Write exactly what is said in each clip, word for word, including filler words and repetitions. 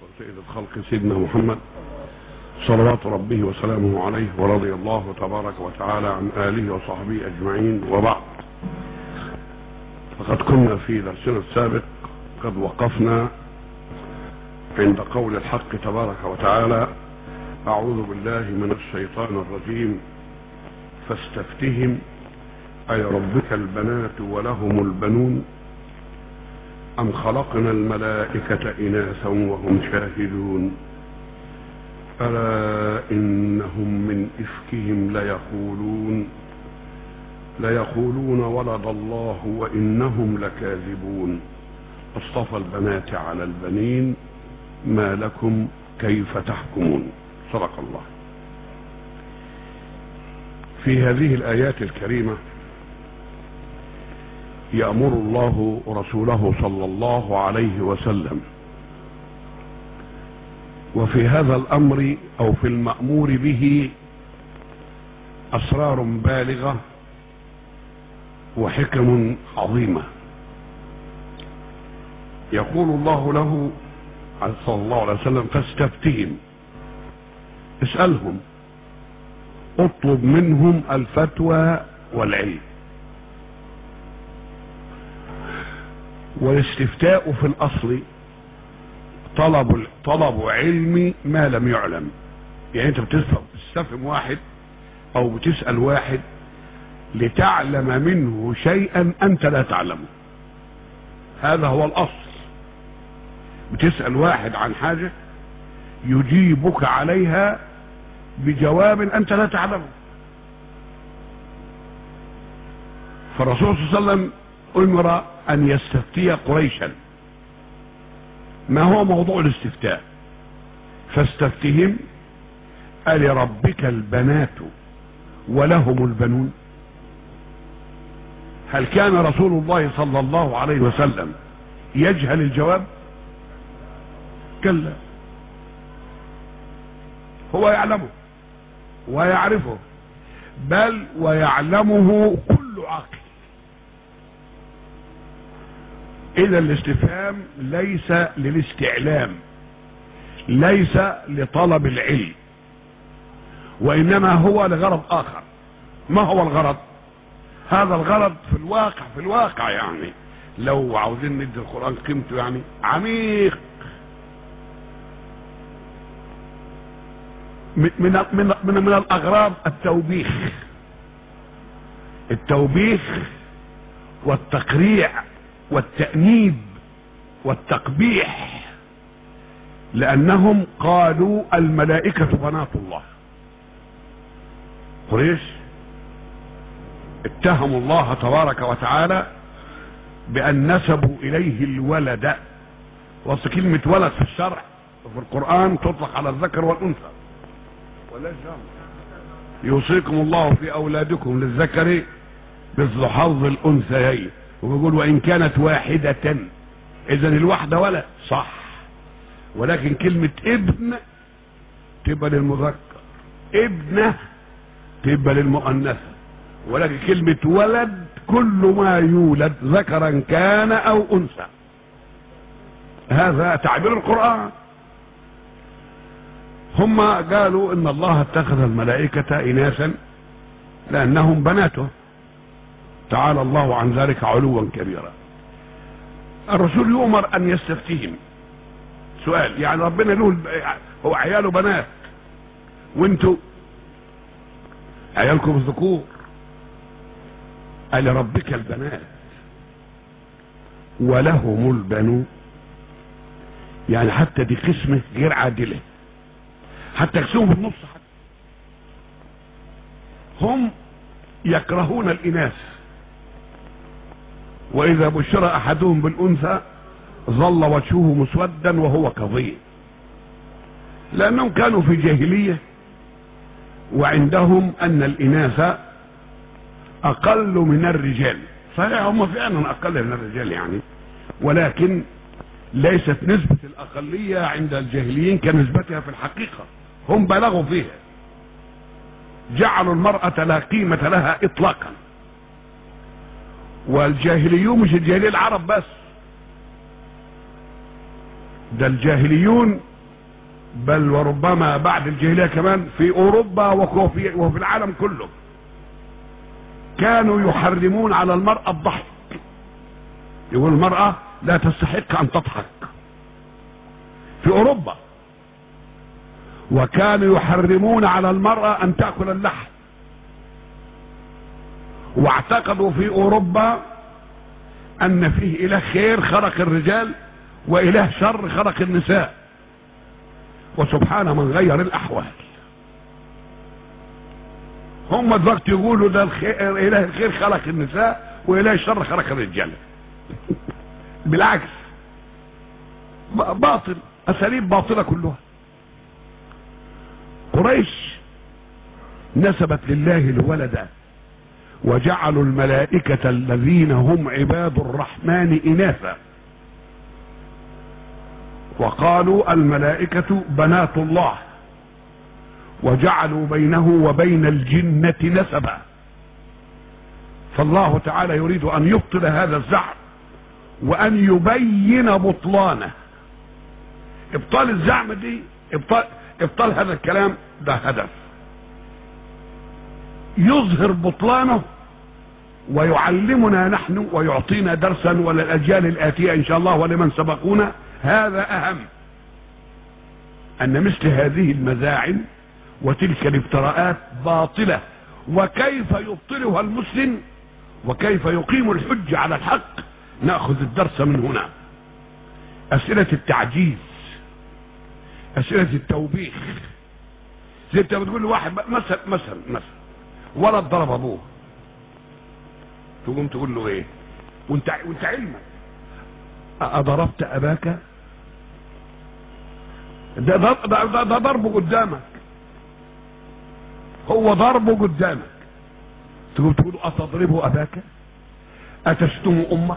وسيد الخلق سيدنا محمد صلوات ربه وسلامه عليه، ورضي الله تبارك وتعالى عن آله وصحبه أجمعين، وبعد. فقد كنا في درسنا السابق قد وقفنا عند قول الحق تبارك وتعالى: أعوذ بالله من الشيطان الرجيم فاستفتهم أيربك البنات ولهم البنون أم خلقنا الملائكة إناثا وهم شاهدون ألا إنهم من إفكهم ليقولون ليقولون ولد الله وإنهم لكاذبون اصطفى البنات على البنين ما لكم كيف تحكمون. صدق الله. في هذه الآيات الكريمة يأمر الله رسوله صلى الله عليه وسلم، وفي هذا الأمر أو في المأمور به أسرار بالغة وحكم عظيمة. يقول الله له صلى الله عليه وسلم: فاستفتهم، اسألهم، اطلب منهم الفتوى والعلم. والاستفتاء في الأصل طلب طلب علم ما لم يعلم. يعني انت بتستفهم واحد او بتسأل واحد لتعلم منه شيئا انت لا تعلمه، هذا هو الاصل. بتسأل واحد عن حاجة يجيبك عليها بجواب انت لا تعلمه. فالرسول صلى الله عليه وسلم امر ان يستفتي قريشا. ما هو موضوع الاستفتاء؟ فاستفتهم ألربك البنات ولهم البنون. هل كان رسول الله صلى الله عليه وسلم يجهل الجواب؟ كلا، هو يعلمه ويعرفه، بل ويعلمه كل عاقل. إذا الاستفهام ليس للاستعلام، ليس لطلب العلم، وإنما هو لغرض آخر. ما هو الغرض؟ هذا الغرض في الواقع في الواقع يعني لو عاوزين ندي القرآن قيمته يعني عميق، من من من, من الأغراض التوبيخ التوبيخ والتقريع والتأنيب والتقبيح، لأنهم قالوا الملائكة بنات الله. قريش اتهموا الله تبارك وتعالى بأن نسبوا إليه الولد. وصل كلمة ولد في الشرع وفي القرآن تطلق على الذكر والأنثى. يوصيكم الله في أولادكم للذكر مثل حظ الأنثيين، وبيقول وإن كانت واحدة، إذا الواحدة ولد صح، ولكن كلمة ابن تبقى للمذكر، ابنة تبقى للمؤنثة، ولكن كلمة ولد كل ما يولد ذكرا كان أو أنثى. هذا تعبير القرآن. هم قالوا إن الله اتخذ الملائكة إناثا لأنهم بناته، تعالى الله عن ذلك علوا كبيرا. الرسول يؤمر ان يستفتيهم. سؤال، يعني ربنا له هو عياله بنات وانتوا عيالكم الذكور. قال ربك البنات ولهم البنون، يعني حتى دي قسمة غير عادلة، حتى يقسموا بالنص. حتى هم يكرهون الإناث، وإذا بشر أحدهم بالأنثى ظل وجهه مسودا وهو كظيم، لأنهم كانوا في جاهلية وعندهم أن الإناث أقل من الرجال. صحيح هم فعلا أقل من الرجال يعني، ولكن ليست نسبة الأقلية عند الجاهليين كنسبتها في الحقيقة. هم بلغوا فيها، جعلوا المرأة لا قيمة لها إطلاقا. والجاهليون مش الجاهلية العرب بس، ده الجاهليون بل وربما بعد الجاهلية كمان في اوروبا وفي, وفي العالم كله كانوا يحرمون على المرأة الضحك. يقول المرأة لا تستحق ان تضحك في اوروبا. وكانوا يحرمون على المرأة ان تأكل اللحم. واعتقدوا في اوروبا ان فيه اله خير خلق الرجال واله شر خلق النساء، وسبحان من غير الاحوال. هم دلوقتي يقولوا ده الخير اله الخير خلق النساء واله الشر خلق الرجال. بالعكس، باطل، اساليب باطله كلها. قريش نسبت لله الولد وجعلوا الملائكة الذين هم عباد الرحمن إناثا، وقالوا الملائكة بنات الله، وجعلوا بينه وبين الجنة نسبا. فالله تعالى يريد أن يبطل هذا الزعم وأن يبين بطلانه. إبطال الزعم دي، إبطال, إبطال هذا الكلام ده هدف يظهر بطلانه ويعلمنا نحن ويعطينا درسا وللأجيال الآتية إن شاء الله ولمن سبقونا. هذا أهم، أن مثل هذه المزاعم وتلك الافتراءات باطلة، وكيف يبطلها المسلم وكيف يقيم الحج على الحق. نأخذ الدرس من هنا. أسئلة التعجيز، أسئلة التوبيخ. زي انت بتقول لواحد مثلا مثلا مثلا ولد ضرب ابوه، تقوم تقول له ايه وانت وانت علمك اضربت اباك؟ ده ده, ده, ده, ده ضربه قدامك، هو ضربه قدامك. تقوم تقول اتضربه اباك؟ اتشتم امك؟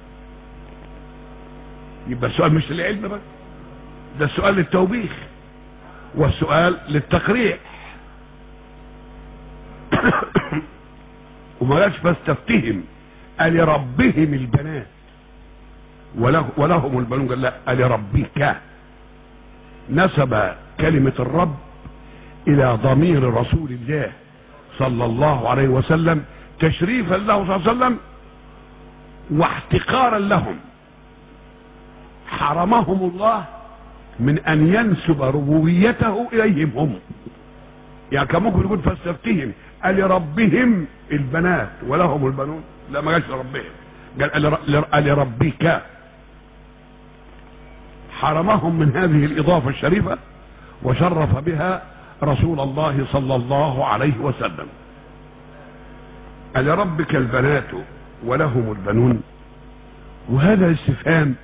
يبقى السؤال مش للعلم بس، ده السؤال للتوبيخ والسؤال للتقريع. وما قالش فاستفتهم ألربهم البنات وله ولهم البنون، قال لا ألربك. نسب كلمة الرب إلى ضمير رسول الله صلى الله عليه وسلم تشريفا له صلى الله عليه وسلم واحتقارا لهم. حرمهم الله من أن ينسب ربوبيته إليهم هم. يعني كان ممكن يقول فاستفتهم ألربهم البنات ولهم البنون، لا ما قالش لربهم، قال ألربك. حرمهم من هذه الإضافة الشريفة وشرف بها رسول الله صلى الله عليه وسلم. ألربك البنات ولهم البنون. وهذا الاستفهام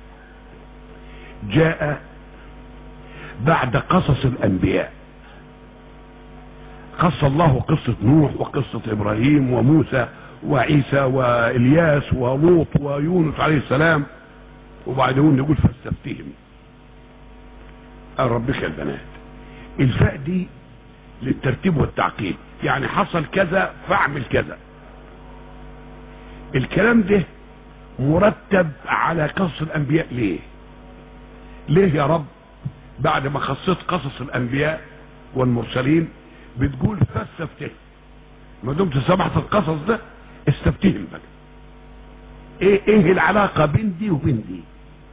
جاء بعد قصص الأنبياء. قص الله قصة نوح وقصة إبراهيم وموسى وعيسى وإلياس ولوط ويونس عليه السلام، وبعدين يقول فاستفتهم ربك البنات. الفاء دي للترتيب والتعقيب، يعني حصل كذا فاعمل كذا. الكلام ده مرتب على قصص الأنبياء. ليه ليه يا رب بعد ما خصصت قصص الأنبياء والمرسلين بتقول فاستفتهم؟ ما دمت سمعت القصص ده استفتهم بقى. ايه ايه العلاقة بين دي وبين دي؟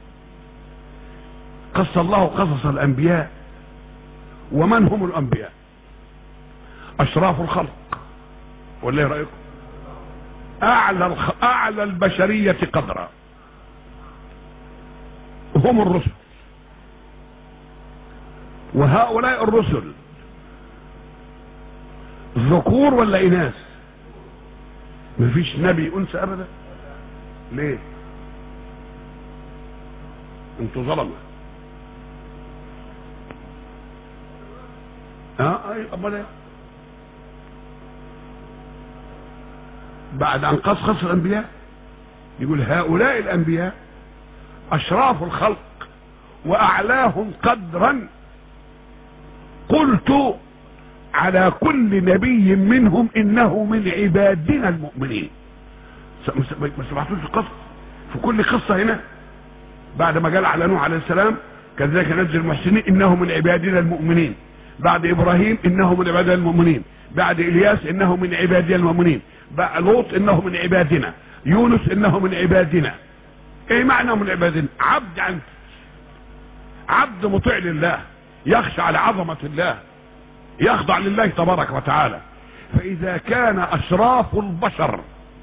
قص الله قصص الانبياء. ومن هم الانبياء؟ اشراف الخلق، ولا ايه رايكم؟ اعلى الخ... اعلى البشرية قدرا هم الرسل. وهؤلاء الرسل ذكور ولا اناث؟ مفيش نبي انثى ابدا. ليه؟ انتوا ظلمه. اه اي امال ايه؟ بعد ان قص قص الانبياء يقول هؤلاء الانبياء اشراف الخلق واعلاهم قدرا. قلت على كل نبي منهم انه من عبادنا المؤمنين. ما سمعتوش القصة في كل قصة هنا؟ بعد ما قال على نوح عليه السلام كذلك نجزي المحسنين انه من عبادنا المؤمنين. بعد ابراهيم انه من عبادنا المؤمنين. بعد الياس انه من عبادنا المؤمنين. بعد لوط انه من عبادنا. يونس انه من عبادنا. ايه معنى من عبادنا؟ عبد انت، عبد مطيع لله، يخشع لعظمة الله، يخضع لله تبارك وتعالى. فاذا كان اشراف البشر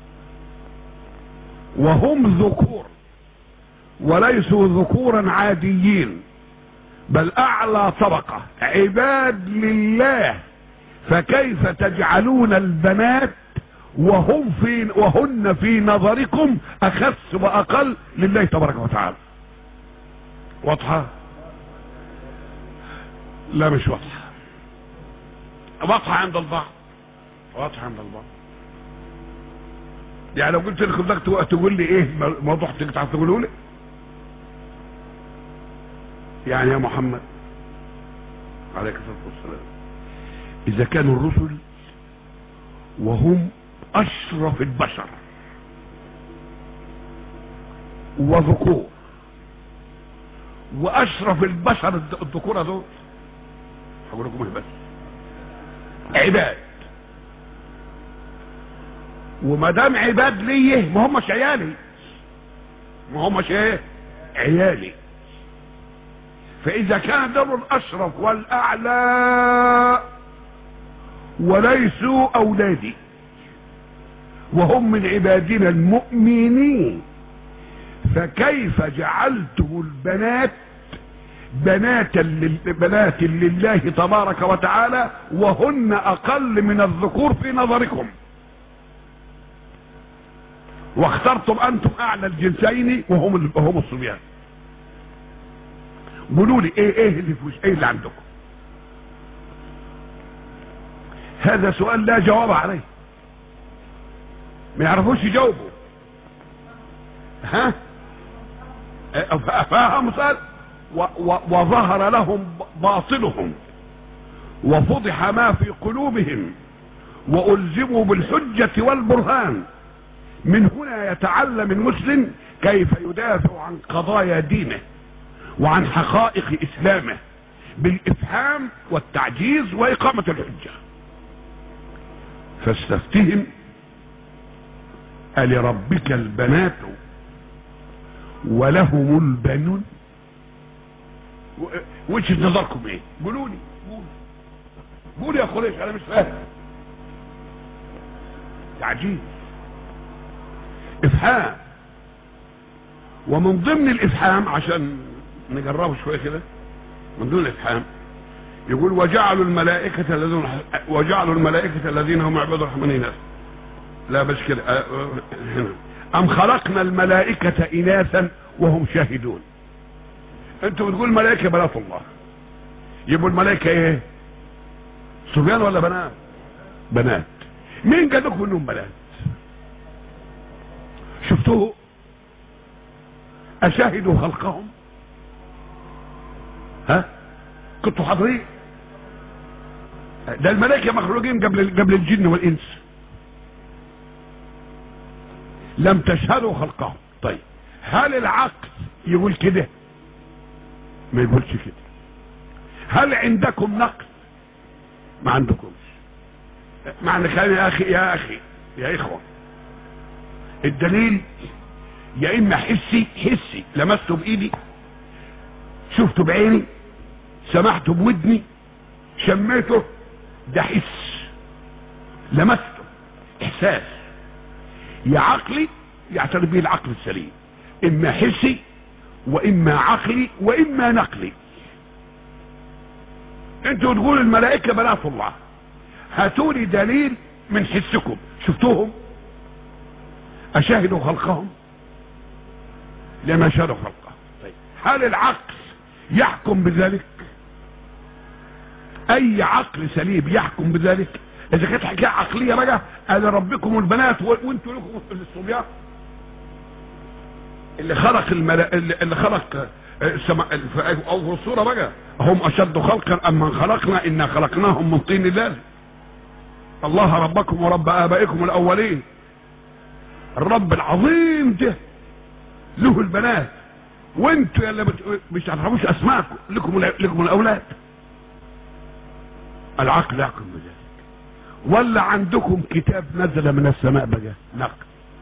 وهم ذكور وليسوا ذكورا عاديين بل اعلى طبقة عباد لله، فكيف تجعلون البنات وهم في وهن في نظركم اخس واقل لله تبارك وتعالى؟ واضحة؟ لا مش واضحة. واضحة عند البعض، واضحة عند البعض. يعني لو قلت لك بدك تقول لي ايه موضوع تقطع تقوله لي؟ يعني يا محمد عليك الصلاة والسلام، اذا كانوا الرسل وهم اشرف البشر وذكور، واشرف البشر الذكور دول هقول لكم ايه بس عباد، وما دام عباد ليه ما همش عيالي، ما همش ايه عيالي. فاذا كان دول الاشرف والاعلى وليسوا اولادي وهم من عبادنا المؤمنين، فكيف جعلتم البنات بنات بنات لله تبارك وتعالى وهن اقل من الذكور في نظركم، واخترتم انتم اعلى الجنسين وهم وهم الصبيان؟ قولوا لي ايه ايه اللي فوش ايه اللي عندكم؟ هذا سؤال لا جواب عليه، ما يعرفوش يجاوبوا. ها فهم سؤال وظهر لهم باطلهم وفضح ما في قلوبهم والزموا بالحجة والبرهان. من هنا يتعلم المسلم كيف يدافع عن قضايا دينه وعن حقائق اسلامه بالافهام والتعجيز واقامة الحجة. فاستفتهم ألربك البنات ولهم البنون؟ وجهة نظركم ايه؟ قولوا لي، قولوا قولوا يا قريش، انا مش فاهم. تعجيز، افهام. ومن ضمن الافهام عشان نجربه شويه كده، من ضمن الافهام يقول وجعلوا الملائكة الذين وجعلوا الملائكة الذين هم عباد الرحمن إناثا. لا بس كده هنا أم خلقنا الملائكة إناثا وهم شاهدون. أنتوا بتقول الملائكة بنات الله، يبقوا الملائكة إيه؟ صبيان ولا بنات؟ بنات. مين قال لكم إنهم بنات؟ شفتوه؟ أشاهدوا خلقهم؟ ها؟ كنتوا حاضرين؟ ده الملائكة مخلوقين قبل قبل الجن والإنس، لم تشهدوا خلقهم. طيب هل العقل يقول كده؟ ما يقولش كده. هل عندكم نقل؟ ما عندكمش. معنى كلام يا اخي يا اخي يا اخوة، الدليل يا اما حسي حسي لمسته بايدي، شفته بعيني، سمعته بودني، شميته، ده حس لمسته احساس. يا عقلي يعترف به العقل السليم، اما حسي واما عقلي واما نقلي. انتوا تقولوا الملائكة بنات الله، هاتولي دليل من حسكم شفتوهم. اشاهدوا خلقهم؟ لما شاهدوا خلقهم. طيب هل العقل يحكم بذلك؟ اي عقل سليم يحكم بذلك؟ اذا كانت حكايه عقليه بقى انا ربكم البنات وانتوا لكم الصبيان. اللي خلق الملا... اللي خلق السماء او الصوره بقى هم اشد خلقا ام من خلقنا انا خلقناهم من طين لازم. الله ربكم ورب ابائكم الاولين. الرب العظيم ده له البنات وانتوا اللي بت... مش تعرفوش اسماءكم، لكم لكم الاولاد. العقل يحكم بذلك. ولا عندكم كتاب نزل من السماء بقى نقل؟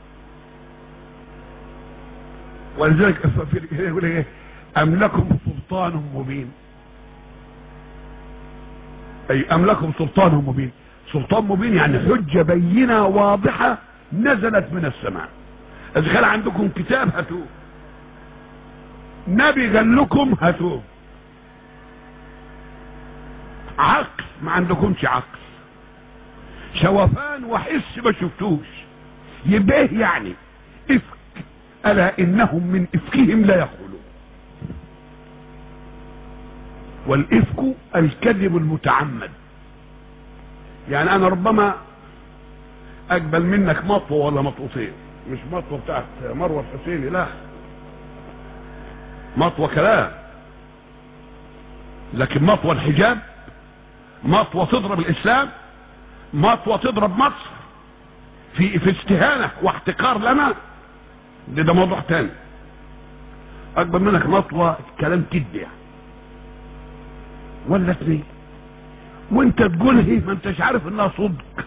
ولذلك يقول ايه؟ ام لكم سلطان مبين. اي ام لكم سلطان مبين. سلطان مبين يعني حجة بينة واضحة نزلت من السماء. اذا كان عندكم كتاب هاتوه، نبي قال لكم هاتوه. عقل ما عندكمش عقل، شوفان وحس ما شفتوش. يبقى ايه يعني؟ افك. الا انهم من افكهم لا يقولون. والافك الكذب المتعمد. يعني انا ربما اقبل منك مطوه ولا مطوتين، مش مطوه بتاعت مروه الحسيني، لا، مطوه كلام. لكن مطوه الحجاب، مطوه تضرب الاسلام، مطوه تضرب مصر في في استهانه واحتقار لنا، ده, ده موضوع تاني. اقبل منك مطوه كلام كذب يعني ولا اتنين، وانت تقول هي ما انتش عارف انها صدق.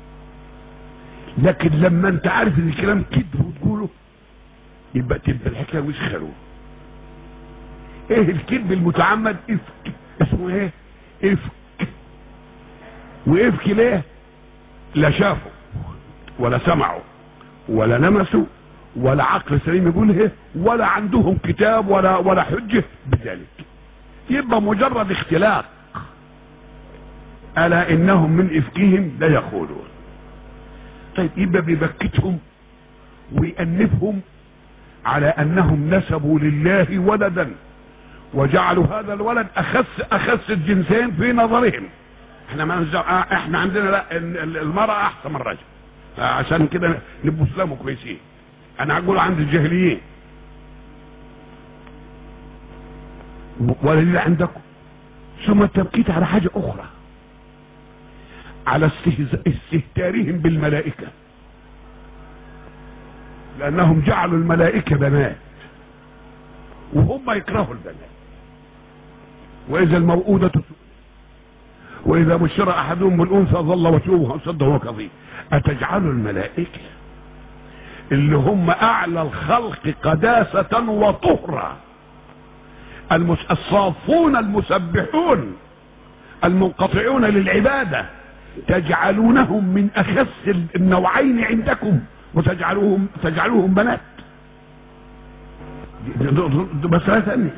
لكن لما انت عارف ان الكلام كذب وتقوله يبقى تبقى الحكايه مش خلوه. ايه الكذب المتعمد؟ افك. اسمه ايه؟ افك. وافك ليه؟ لا شافوا ولا سمعوا ولا لمسوا ولا عقل سليم يقول ايه، ولا عندهم كتاب ولا ولا حجه بذلك. يبقى مجرد اختلاق. الا انهم من افكهم لا يقولون. طيب يبقى بيبكتهم ويأنفهم على انهم نسبوا لله ولدا وجعلوا هذا الولد اخس اخس الجنسين في نظرهم. احنا ما احنا عندنا لا، المرأة احسن من الرجل، عشان كده نبقوا اسلامه كويسين. انا هقول عند الجاهليين ولا اللي عندكم. ثم التبكيت على حاجة اخرى، على استهتارهم بالملائكة، لانهم جعلوا الملائكة بنات وهم يكرهوا البنات. واذا الموءودة سئلت واذا بشر احدهم بالانثى ظل وجهه مسودا وهو كظيم. اتجعل الملائكة اللي هم اعلى الخلق قداسة وطهرا، الصافون المسبحون المنقطعون للعبادة، تجعلونهم من اخس النوعين عندكم وتجعلوهم تجعلوهم بنات. دي مسألة ثانية.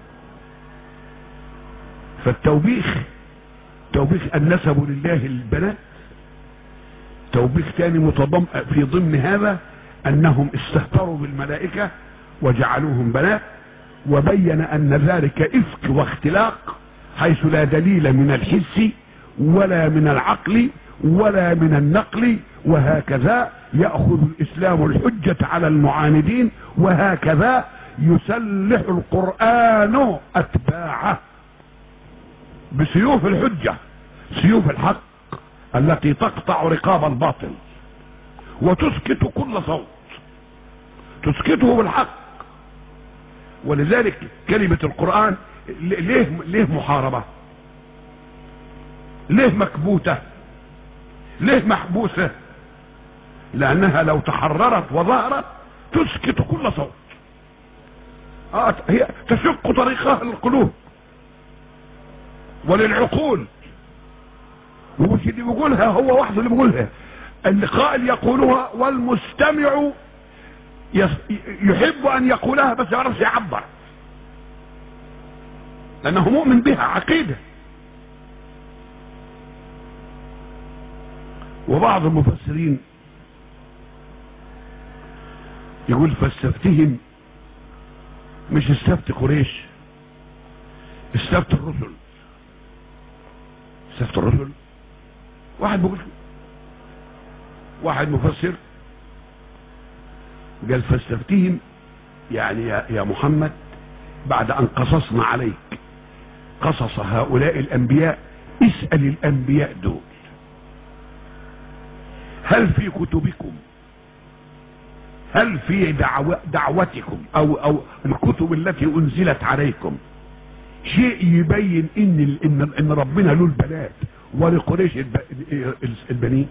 فالتوبيخ توبيخ ان نسبوا لله البنات، توبيخ ثاني متضمن في ضمن هذا انهم استهتروا بالملائكة وجعلوهم بنات، وبين ان ذلك افك واختلاق حيث لا دليل من الحس ولا من العقل ولا من النقل. وهكذا يأخذ الإسلام الحجة على المعاندين، وهكذا يسلح القرآن أتباعه بسيوف الحجة، سيوف الحق التي تقطع رقاب الباطل وتسكت كل صوت، تسكته بالحق. ولذلك كلمة القرآن ليه ليه محاربة؟ ليه مكبوتة؟ ليه محبوسة؟ لأنها لو تحررت وظهرت تسكت كل صوت. آه هي تشق طريقها للقلوب وللعقول. ومش اللي بيقولها هو وحده اللي بيقولها، القائل يقولها والمستمع يحب ان يقولها بس يعرفش يعبر، لانه مؤمن بها عقيدة. وبعض المفسرين يقول فاستفتهم مش استفت قريش، استفت الرسل. استفت الرسل واحد بيقول، واحد مفسر قال فاستفتهم يعني يا, يا محمد بعد ان قصصنا عليك قصص هؤلاء الانبياء اسأل الانبياء دول هل في كتبكم هل في دعوة دعوتكم او او الكتب التي انزلت عليكم شيء يبين ان ان ان ربنا له البنات ولقريش البنين؟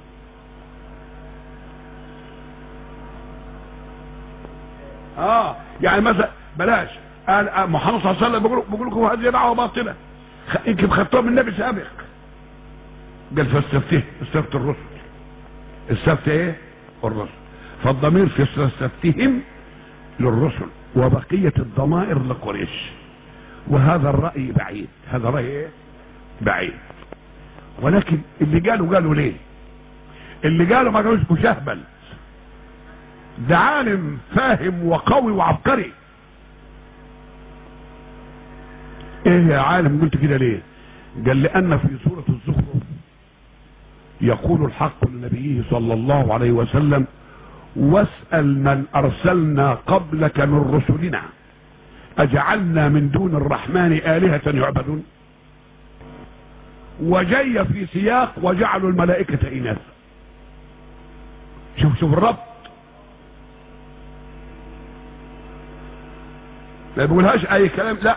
اه يعني مثلا بلاش قال محمد صلى الله عليه وسلم بيقول بيقول لكم هذه دعوه باطله، يمكن خدتوها من النبي سابق. قال فاستفتيه استفتوا الرسل، استفت ايه؟ الرسل. فالضمير في استفتهم للرسل وبقيه الضمائر لقريش، وهذا الراي بعيد، هذا راي ايه؟ بعيد. ولكن اللي قالوا قالوا ليه؟ اللي قالوا ما قالوش مشهبل، ده عالم فاهم وقوي وعبقري. ايه يا عالم قلت كده ليه؟ قال لان في سورة الزخرف يقول الحق لنبيه صلى الله عليه وسلم واسأل من ارسلنا قبلك من رسلنا اجعلنا من دون الرحمن آلهة يعبدون، وجاي في سياق وجعلوا الملائكة إناثا. شوف شوف الربط، ما بيقولهاش اي كلام، لا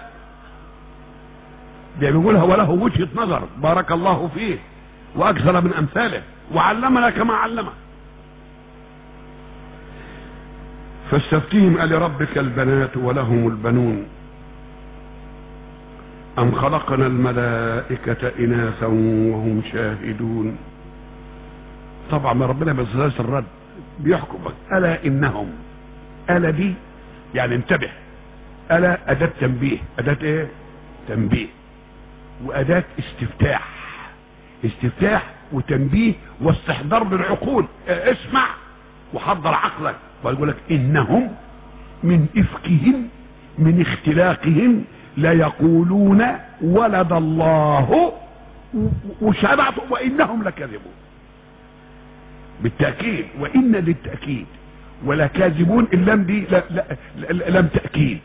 ده بيقولها وله وجهة نظر بارك الله فيه واكثر من امثاله وعلمنا كما علمه. فاستفتهم ألربك البنات ولهم البنون أم خلقنا الملائكة إناثا وهم شاهدون. طبعا ما ربنا بيصلاش الرد بيحكم ألا إنهم، ألا دي يعني انتبه، ألا أداة تنبيه، أداة إيه؟ تنبيه، وأداة استفتاح، استفتاح وتنبيه واستحضار للعقول. اسمع وحضر عقلك، ويقول لك إنهم من إفكهم من اختلاقهم لا يقولون ولد الله وشبعت وإنهم لكاذبون. بالتأكيد، وإن للتأكيد ولا كاذبون، اللام دي لا لا لا لم تأكيد.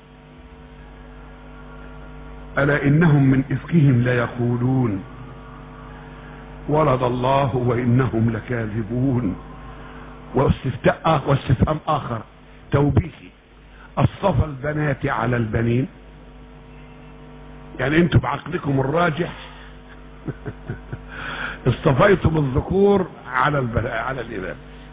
ألا إنهم من إفكهم لا يقولون ولد الله وإنهم لكاذبون. واستفتاء واستفهام آخر توبيخي، اصطفى البنات على البنين، يعني انتم بعقلكم الراجح اصطفيتم الذكور على الب... على الاناث،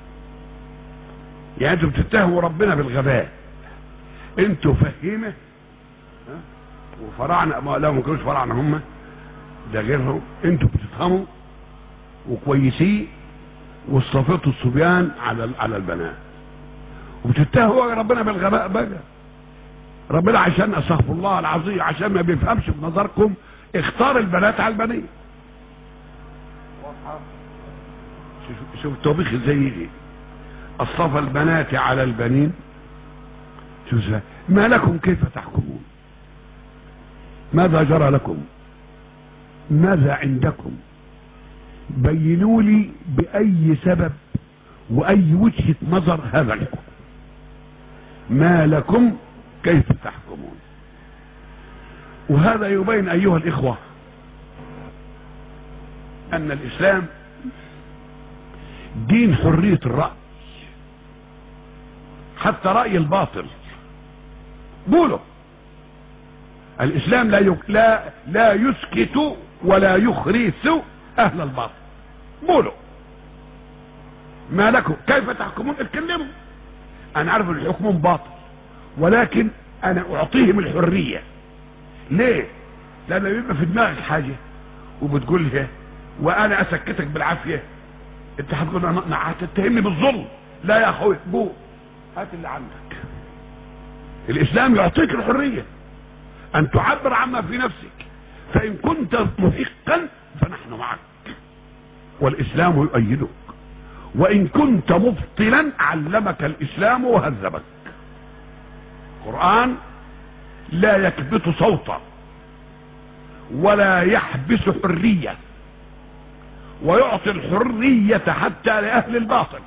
يعني انتم بتتهموا ربنا بالغباء. انتم فهمه وفراعنه، ما لا ما كانوش فراعنه هم، ده غيرهم. انتم بتفهموا وكويسين واصطفيتوا الصبيان على على البنات، وبتتهموا ربنا بالغباء بقى. ربنا عشان استغفر الله العظيم عشان ما بيفهمش بنظركم اختار البنات على البنين. شوف شوف التوبيخ ازاي يجي، اصطفى البنات على البنين. شوف ما لكم كيف تحكمون، ماذا جرى لكم، ماذا عندكم، بينوا لي بأي سبب وأي وجهة نظر هذا الحكم. ما لكم كيف تحكمون. وهذا يبين أيها الإخوة أن الإسلام دين حرية الرأي، حتى رأي الباطل. قولوا الإسلام لا يك... لا لا يسكت ولا يخرس أهل الباطل. قولوا ما لكم كيف تحكمون، اتكلموا. أنا عارف أن الحكم باطل، ولكن أنا أعطيهم الحرية. ليه؟ لأن يبقى في دماغك حاجة وبتقولها وأنا أسكتك بالعافية، أنت هتقول أنا هتتهمني بالظلم. لا يا أخوي، قول هات اللي عندك. الإسلام يعطيك الحرية أن تعبر عما في نفسك، فإن كنت محقا فنحن معك والإسلام يؤيدك، وإن كنت مبطلا علمك الإسلام وهذبك. القرآن لا يكبت صوتا ولا يحبس حرية، ويعطي الحرية حتى لأهل الباطل،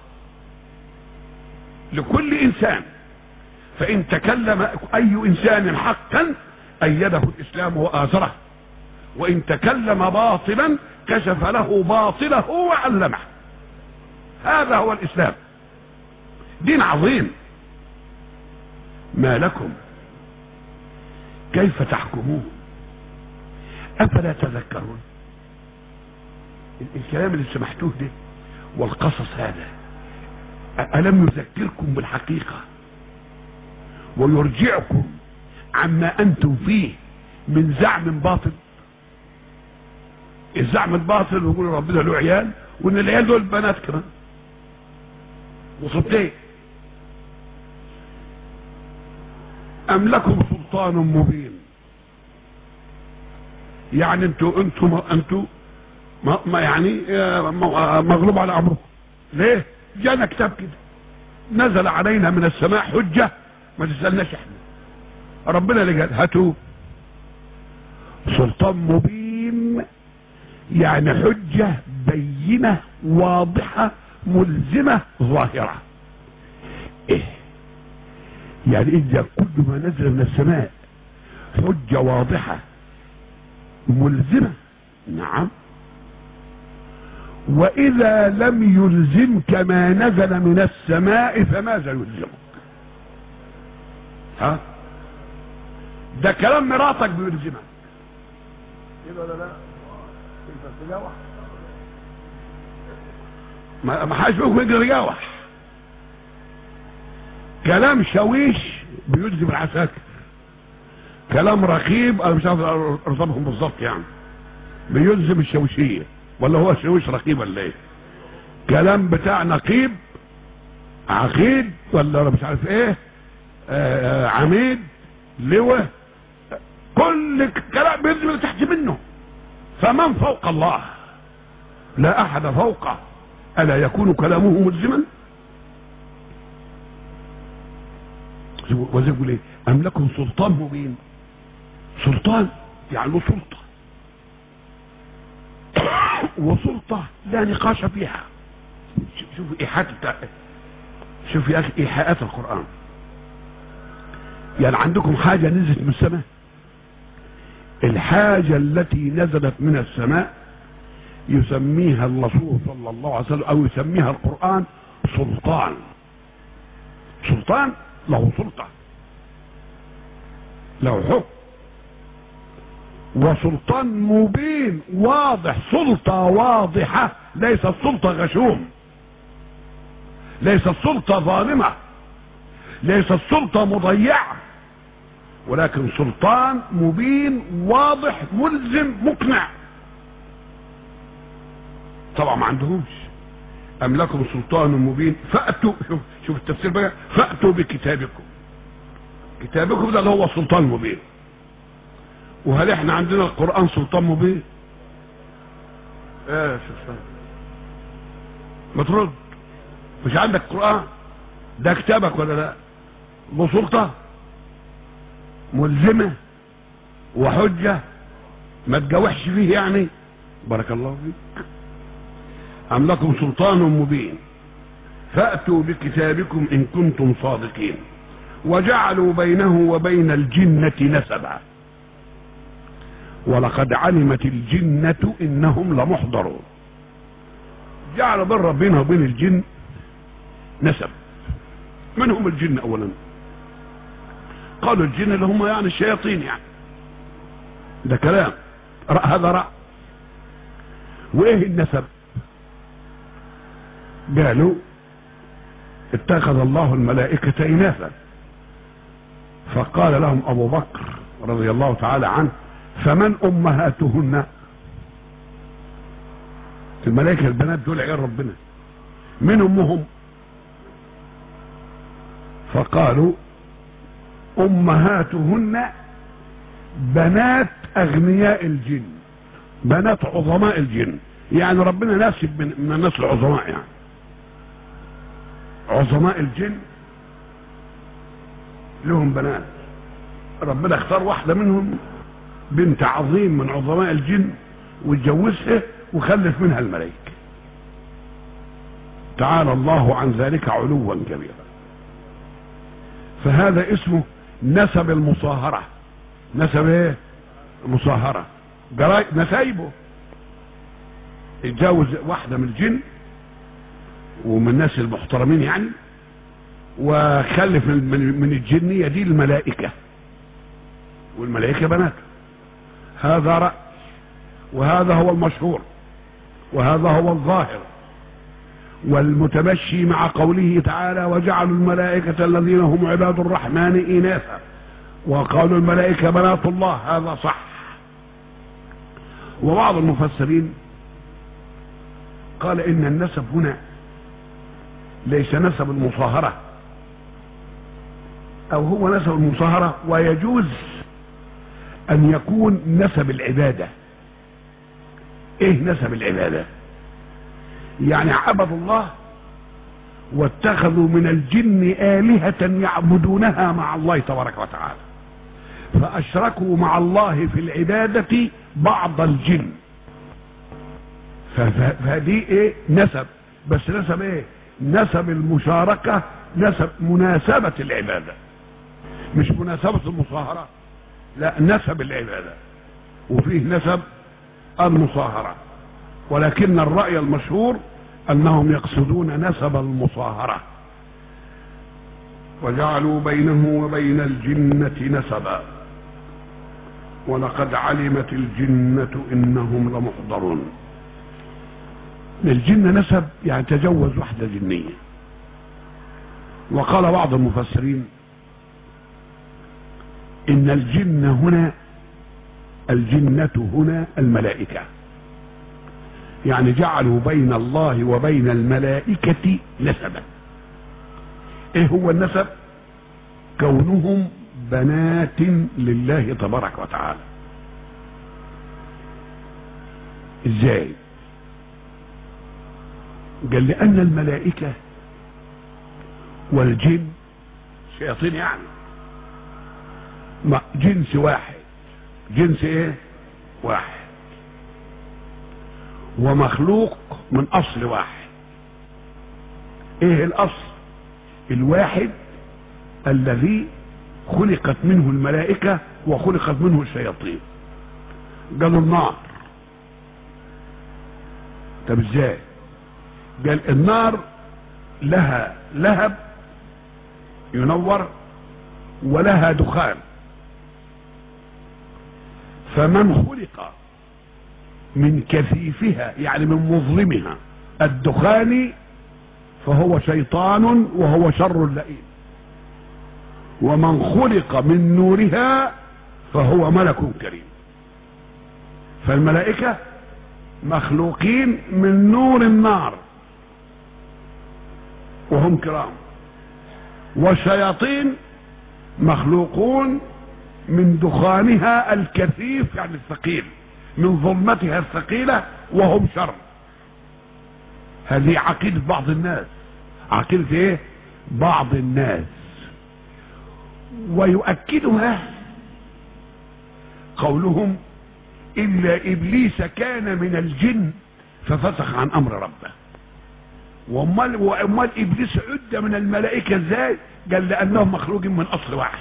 لكل إنسان. فإن تكلم أي إنسان حقا أيده الإسلام وآزره، وإن تكلم باطلا كشف له باطله وعلمه. هذا هو الإسلام. دين عظيم. ما لكم كيف تحكمون افلا تذكرون؟ الكلام اللي سمحتوه ده والقصص هذا ألم يذكركم بالحقيقة ويرجعكم عما أنتم فيه من زعم باطل؟ الزعم الباطل يقول ربنا له عيال وإن العيال دول بنات كمان وصبتين. أم لكم سلطان مبين، يعني انتوا انتوا انتوا ما, ما يعني مغلوب على امركم. ليه؟ جانا كتاب كده نزل علينا من السماء حجه ما تسالناش احنا، ربنا اللي قال هاتوا سلطان مبين، يعني حجه بينه واضحه ملزمه ظاهره. ايه يعني اذا كل ما نزل من السماء حجه واضحه ملزمه؟ نعم. واذا لم يلزمك ما نزل من السماء فماذا يلزمك؟ ها ده كلام مراتك بيلزمك كده ولا لا؟ انت تجاوح ما ما حدش فيكم يقدر يجاوح. كلام شويش بيلزم العساكر، كلام رقيب انا مش عارف ارتبهم بالظبط يعني بيلزم الشوشيه، ولا هو شويش رقيب ولا ايه؟ كلام بتاع نقيب عقيد ولا مش عارف ايه آه آه عميد لواء، كل كلام بيلزم اللي تحت منه. فمن فوق الله؟ لا احد فوقه، الا يكون كلامه ملزما؟ وزي يقول ايه؟ ام لكم سلطان مبين. سلطان يعني له سلطه وسلطه لا نقاش فيها. شوف ايحاءات بتاع شوف يا اخي ايحاءات القران. يعني عندكم حاجه نزلت من السماء، الحاجه التي نزلت من السماء يسميها الرسول صلى الله عليه وسلم او يسميها القران سلطان. سلطان له سلطه له حكم، وسلطان مبين واضح، سلطة واضحة، ليست سلطة غشوم، ليست سلطة ظالمة، ليست سلطة مضيعة، ولكن سلطان مبين واضح ملزم مقنع. طبعا ما عندهمش. أم لكم سلطان مبين فأتوا، شوف شوف التفسير بقى، فأتوا بكتابكم. كتابكم ده اللي هو السلطان المبين. وهل احنا عندنا القرآن سلطان مبين؟ ايه شوف ما ترد، مش عندك قرآن؟ ده كتابك ولا لا؟ له سلطة ملزمة وحجة ما تجاوحش فيه يعني. بارك الله فيك. أم لكم سلطان مبين فأتوا بكتابكم إن كنتم صادقين. وجعلوا بينه وبين الجنة نسبا ولقد علمت الجنة إنهم لمحضرون. جعلوا بين ربنا وبين الجن نسب. من هم الجن أولا؟ قالوا الجن اللي هم يعني الشياطين، يعني ده كلام هذا رأى. وإيه النسب؟ قالوا اتخذ الله الملائكة إناثا، فقال لهم أبو بكر رضي الله تعالى عنه فمن أمهاتهن؟ الملائكة البنات دول عيال ربنا، من أمهم؟ فقالوا أمهاتهن بنات أغنياء الجن، بنات عظماء الجن، يعني ربنا ناسب من, من الناس العظماء، يعني عظماء الجن لهم بنات، ربنا اختار واحدة منهم بنت عظيم من عظماء الجن واتجوزها وخلف منها الملائكة. تعالى الله عن ذلك علوا كبيرا. فهذا اسمه نسب المصاهرة. نسب ايه؟ المصاهرة. نسايبه اتجوز واحدة من الجن ومن الناس المحترمين يعني، وخلف من, من الجنية دي الملائكة، والملائكة بنات. هذا رأي، وهذا هو المشهور، وهذا هو الظاهر، والمتمشي مع قوله تعالى وجعلوا الملائكة الذين هم عباد الرحمن إناثا وقالوا الملائكة بنات الله، هذا صح. وبعض المفسرين قال إن النسب هنا ليس نسب المصاهرة، أو هو نسب المصاهرة ويجوز أن يكون نسب العبادة. إيه نسب العبادة؟ يعني عبدوا الله واتخذوا من الجن آلهة يعبدونها مع الله تبارك وتعالى، فأشركوا مع الله في العبادة بعض الجن، فهذه ايه نسب، بس نسب ايه؟ نسب المشاركة، نسب مناسبة العبادة، مش مناسبة المصاهرة، لا نسب العبادة، وفيه نسب المصاهرة، ولكن الرأي المشهور أنهم يقصدون نسب المصاهرة. وجعلوا بينه وبين الجنة نسبا ولقد علمت الجنة إنهم لمحضرون. الجن نسب يعني تجوز وحدة جنية. وقال بعض المفسرين إن الجن هنا، الجنة هنا الملائكة، يعني جعلوا بين الله وبين الملائكة نسبا. ايه هو النسب؟ كونهم بنات لله تبارك وتعالى. ازاي؟ قال لأن الملائكة والجن شياطين، يعني جنس واحد، جنس ايه؟ واحد، ومخلوق من اصل واحد. ايه الاصل؟ الواحد الذي خلقت منه الملائكة وخلقت منه الشياطين. قالوا النار. طب ازاي؟ قال النار لها لهب ينور ولها دخان، فمن خلق من كثيفها يعني من مظلمها الدخان فهو شيطان وهو شر لئيم، ومن خلق من نورها فهو ملك كريم. فالملائكة مخلوقين من نور النار وهم كرام، والشياطين مخلوقون من دخانها الكثيف يعني الثقيل، من ظلمتها الثقيلة وهم شر. هذه عقيدة بعض الناس، عقيدة ايه؟ بعض الناس. ويؤكدها قولهم إلا إبليس كان من الجن ففسق عن أمر ربه. وامال وامال إبليس عد من الملائكة ازاي؟ قال لأنهم مخلوقين من أصل واحد،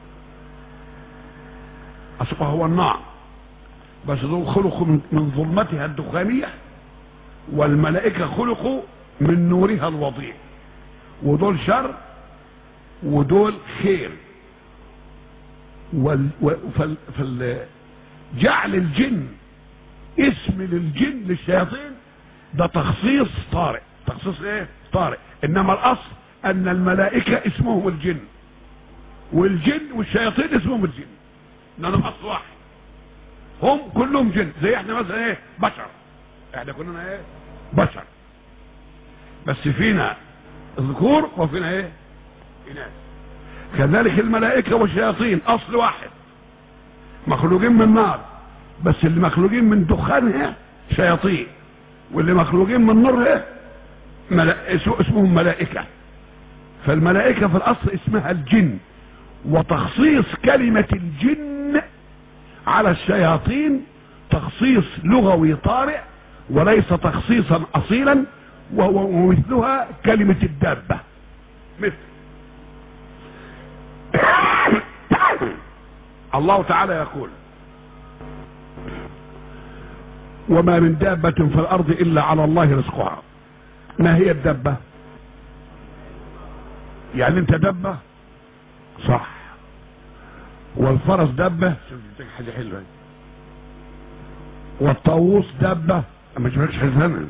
أصله هو النار، بس دول خلقوا من ظلمتها الدخانية، والملائكة خلقوا من نورها الوضيء، ودول شر ودول خير. وال... فال... فال... جعل الجن اسم للجن للشياطين ده تخصيص طارئ، تخصيص ايه؟ طارئ. انما الاصل ان الملائكة اسمهم الجن، والجن والشياطين اسمهم الجن، لانهم اصل واحد، هم كلهم جن. زي احنا مثلا ايه؟ بشر، احنا كلنا ايه؟ بشر، بس فينا ذكور وفينا ايه؟ اناث. كذلك الملائكة والشياطين اصل واحد، مخلوقين من نار، بس اللي مخلوقين من دخانها شياطين، واللي مخلوقين من نورها ملا... اسمهم ملائكة. فالملائكة في الاصل اسمها الجن، وتخصيص كلمة الجن على الشياطين تخصيص لغوي طارئ وليس تخصيصا اصيلا، ومثلها كلمة الدابة. مثل الله تعالى يقول وما من دابة في الارض الا على الله رزقها. ما هي الدابة؟ يعني انت دبة صح، والفرس دبة حاجة حلوة، والطاووس دبة ما تجيبش حزمة.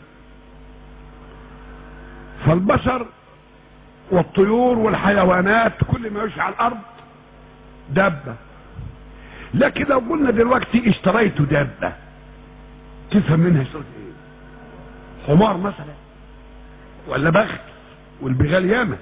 فالبشر والطيور والحيوانات كل ما يمشي على الارض دبة. لكن لو قلنا دلوقتي اشتريت دابة، تفهم منها اشتريت ايه؟ حمار مثلا ولا بغل؟ والبغال ياما.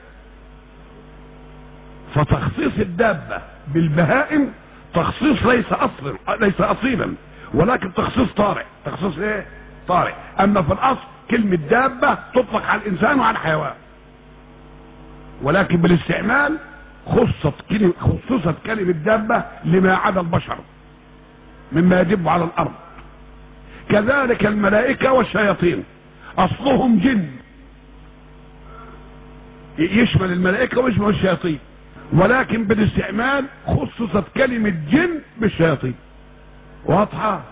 فتخصيص الدابة بالبهائم تخصيص ليس اصلا ليس اصيلا، ولكن تخصيص طارئ. تخصيص ايه؟ طارئ. اما في الاصل كلمة دابة تطلق على الانسان وعلى الحيوان، ولكن بالاستعمال خصت كلمة خصصت كلمة دابة لما عدا البشر مما يدب على الارض. كذلك الملائكة والشياطين اصلهم جن، يشمل الملائكة ويشمل الشياطين، ولكن بالاستعمال خصصت كلمة جن بالشياطين. واضحة؟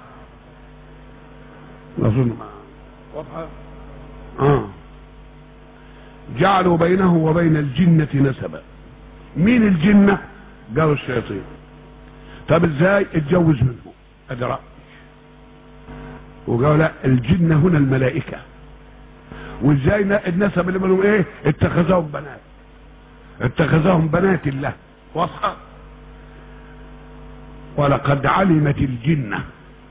اظن واضحة. اه جعلوا بينه وبين الجنة نسبا. مين الجنة؟ قالوا الشياطين. طب ازاي؟ اتجوز منه، ادي رأي. وقالوا لا، الجنة هنا الملائكة. وازاي النسب اللي بينهم ايه؟ اتخذوهم بنات، اتخذوهم بنات الله. واضحة؟ ولقد علمت الجنة،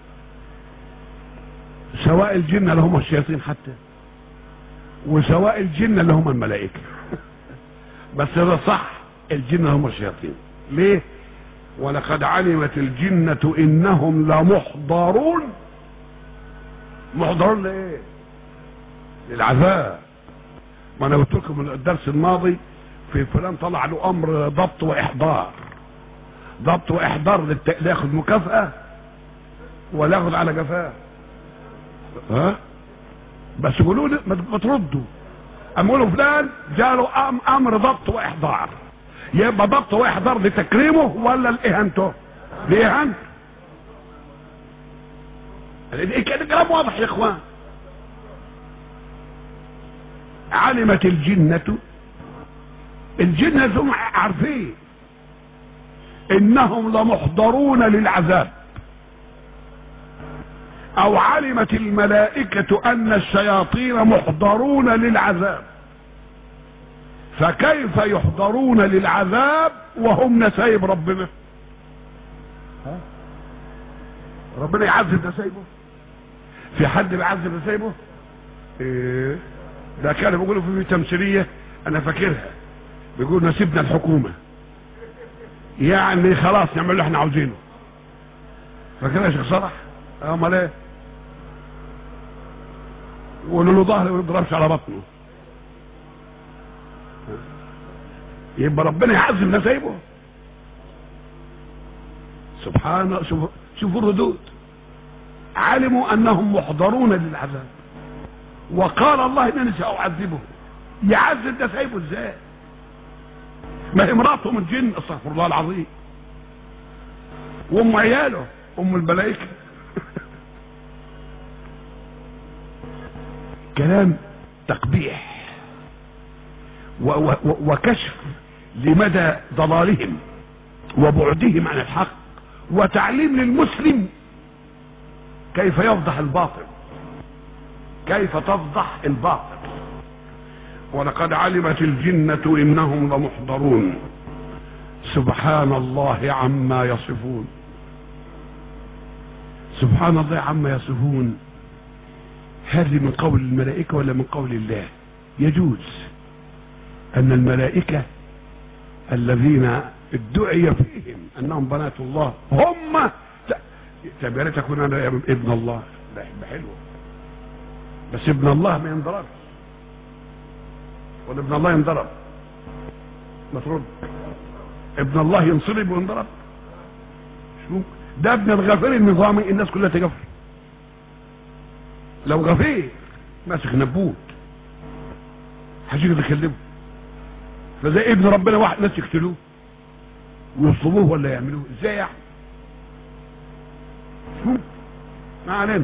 سواء الجنة اللي هم الشياطين حتى، وسواء الجنة اللي هم الملائكة. بس ده صح، الجنة هم الشياطين. ليه؟ ولقد علمت الجنة انهم لمحضرون. محضرون لايه؟ للعذاب. ما انا قلت لكم من الدرس الماضي في فلان طلع له امر ضبط واحضار. ضبط واحضار للت... ياخد مكافأة ولا ياخد على جفاه؟ ها؟ بس قولوا لي ما تردوا. اما يقولوا فلان جاله أم امر ضبط واحضار، يبقى ضبط واحضار لتكريمه ولا لاهانته؟ لاهانته. الكلام واضح يا اخوان. علمت الجنة، الجنة هم عارفين انهم لمحضرون للعذاب. او علمت الملائكة ان الشياطين محضرون للعذاب. فكيف يحضرون للعذاب وهم نسايب ربنا؟ ها؟ ربنا يعذب نسايبه؟ في حد بيعذب نسايبه؟ ايه ده؟ كانوا بيقولوا في تمثيلية انا فاكرها، بيقول نسيبنا الحكومة، يعني خلاص نعمل اللي احنا عاوزينه. فاكرها يا شيخ صلاح؟ امال ايه؟ وقولوا له ظهره وما يضربش على بطنه. يبقى ربنا يعذب نسايبه؟ سبحان الله. شوفوا شوفوا الردود. علموا انهم محضرون للعذاب، وقال الله انني ساعذبه. يعذب نسايبه ازاي؟ ما امراته من جن، استغفر الله العظيم، وام عياله ام الملائكه. كلام تقبيح و و وكشف لمدى ضلالهم وبعدهم عن الحق، وتعليم للمسلم كيف يفضح الباطل، كيف تفضح الباطل. ولقد علمت الجنة انهم لمحضرون. سبحان الله عما يصفون. سبحان الله عما يصفون. هذه من قول الملائكة ولا من قول الله؟ يجوز ان الملائكة الذين ادعي فيهم انهم بنات الله هم تبارك تكون انا ابن الله. ده حلو، بس ابن الله ما ينضربش، ولا ابن الله ينضرب؟ ما ترد. ابن الله ينصلب وينضرب؟ شو ده؟ ابن الغفير النظامي الناس كلها تغفر. لو غفير ماسك نبوت هيجي يكلمه، فزي ابن ربنا واحد ناس يقتلوه ويصلبوه ولا يعملوه ازاي يعني؟ شو ما علينا.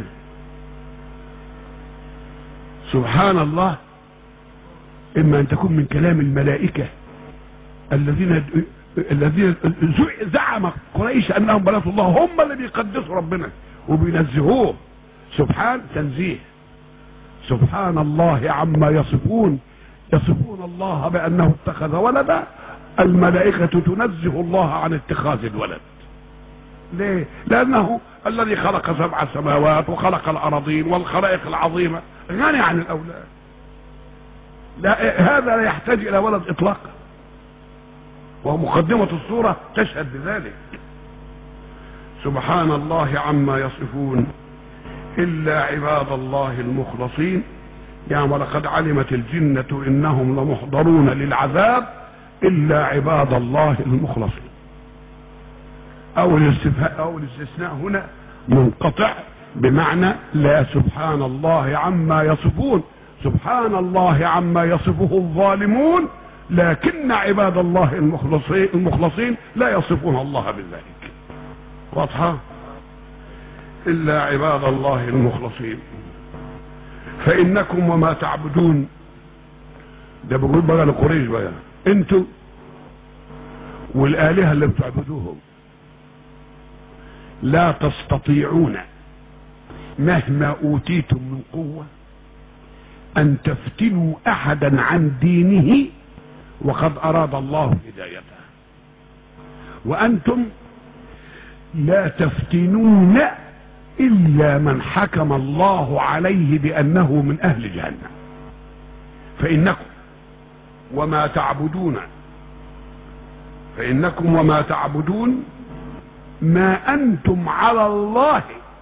سبحان الله. اما ان تكون من كلام الملائكة الذين الذين زعم قريش انهم بنات الله، هم اللي بيقدسوا ربنا وبينزهوه. سبحان تنزيه، سبحان الله عما يصفون، يصفون الله بانه اتخذ ولدا. الملائكة تنزه الله عن اتخاذ الولد. ليه؟ لانه الذي خلق سبع سماوات وخلق الارضين والخلائق العظيمة غني عن الاولاد. لا، هذا لا يحتاج الى ولد اطلاقا، ومقدمة الصورة تشهد بذلك. سبحان الله عما يصفون إلا عباد الله المخلصين. يعني ولقد علمت الجنة إنهم لمحضرون للعذاب إلا عباد الله المخلصين. أو الاستثناء أو الاستثناء هنا منقطع بمعنى لا، سبحان الله عما يصفون، سبحان الله عما يصفه الظالمون، لكن عباد الله المخلصين المخلصين لا يصفون الله بذلك. واضحة؟ إلا عباد الله المخلصين. فإنكم وما تعبدون، ده بيقول بقى لقريش بقى، انتوا والآلهة اللي بتعبدوهم لا تستطيعون مهما أوتيتم من قوة أن تفتنوا أحدا عن دينه وقد أراد الله هدايته، وأنتم لا تفتنون إلا من حكم الله عليه بأنه من أهل جهنم. فإنكم وما تعبدون فإنكم وما تعبدون ما أنتم على الله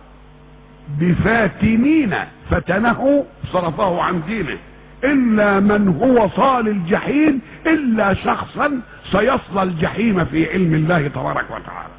بفاتنين فتنه صرفه عن دينه إلا من هو صال الجحيم، إلا شخصا سيصل الجحيم في علم الله تبارك وتعالى.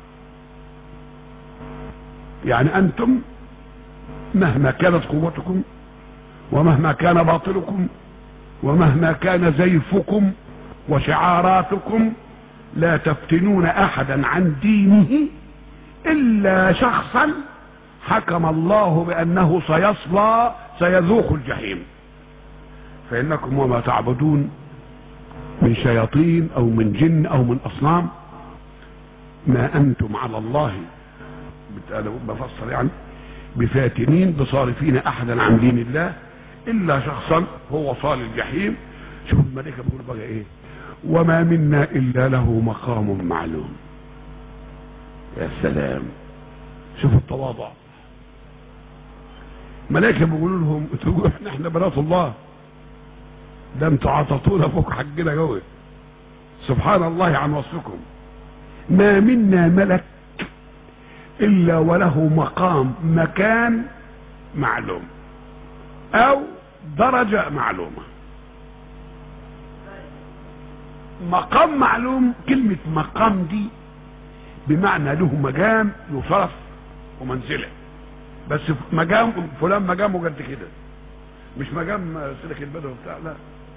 يعني أنتم مهما كانت قوتكم ومهما كان باطلكم ومهما كان زيفكم وشعاراتكم لا تفتنون أحدا عن دينه إلا شخصا حكم الله بأنه سيصلى سيذوق الجحيم. فإنكم وما تعبدون من شياطين أو من جن أو من أصنام ما أنتم على الله بفصل يعني بفاتنين بصارفين أحدا عن دين الله إلا شخصا هو صال الجحيم. شوف الملائكة بيقول بقى إيه؟ وما منا إلا له مقام معلوم. يا سلام، شوف التواضع. ملائكة بيقولوا لهم تقولوا احنا احنا بنات الله، ده انتوا عطتونا فوق حقنا جوه. سبحان الله عن وصفكم. ما منا ملك إلا وله مقام مكان معلوم أو درجة معلومة. مقام معلوم، كلمة مقام دي بمعنى له مقام يشرف ومنزله، بس مقام فلان مقامه قد كده، مش مقام سلك البدو بتاع، لا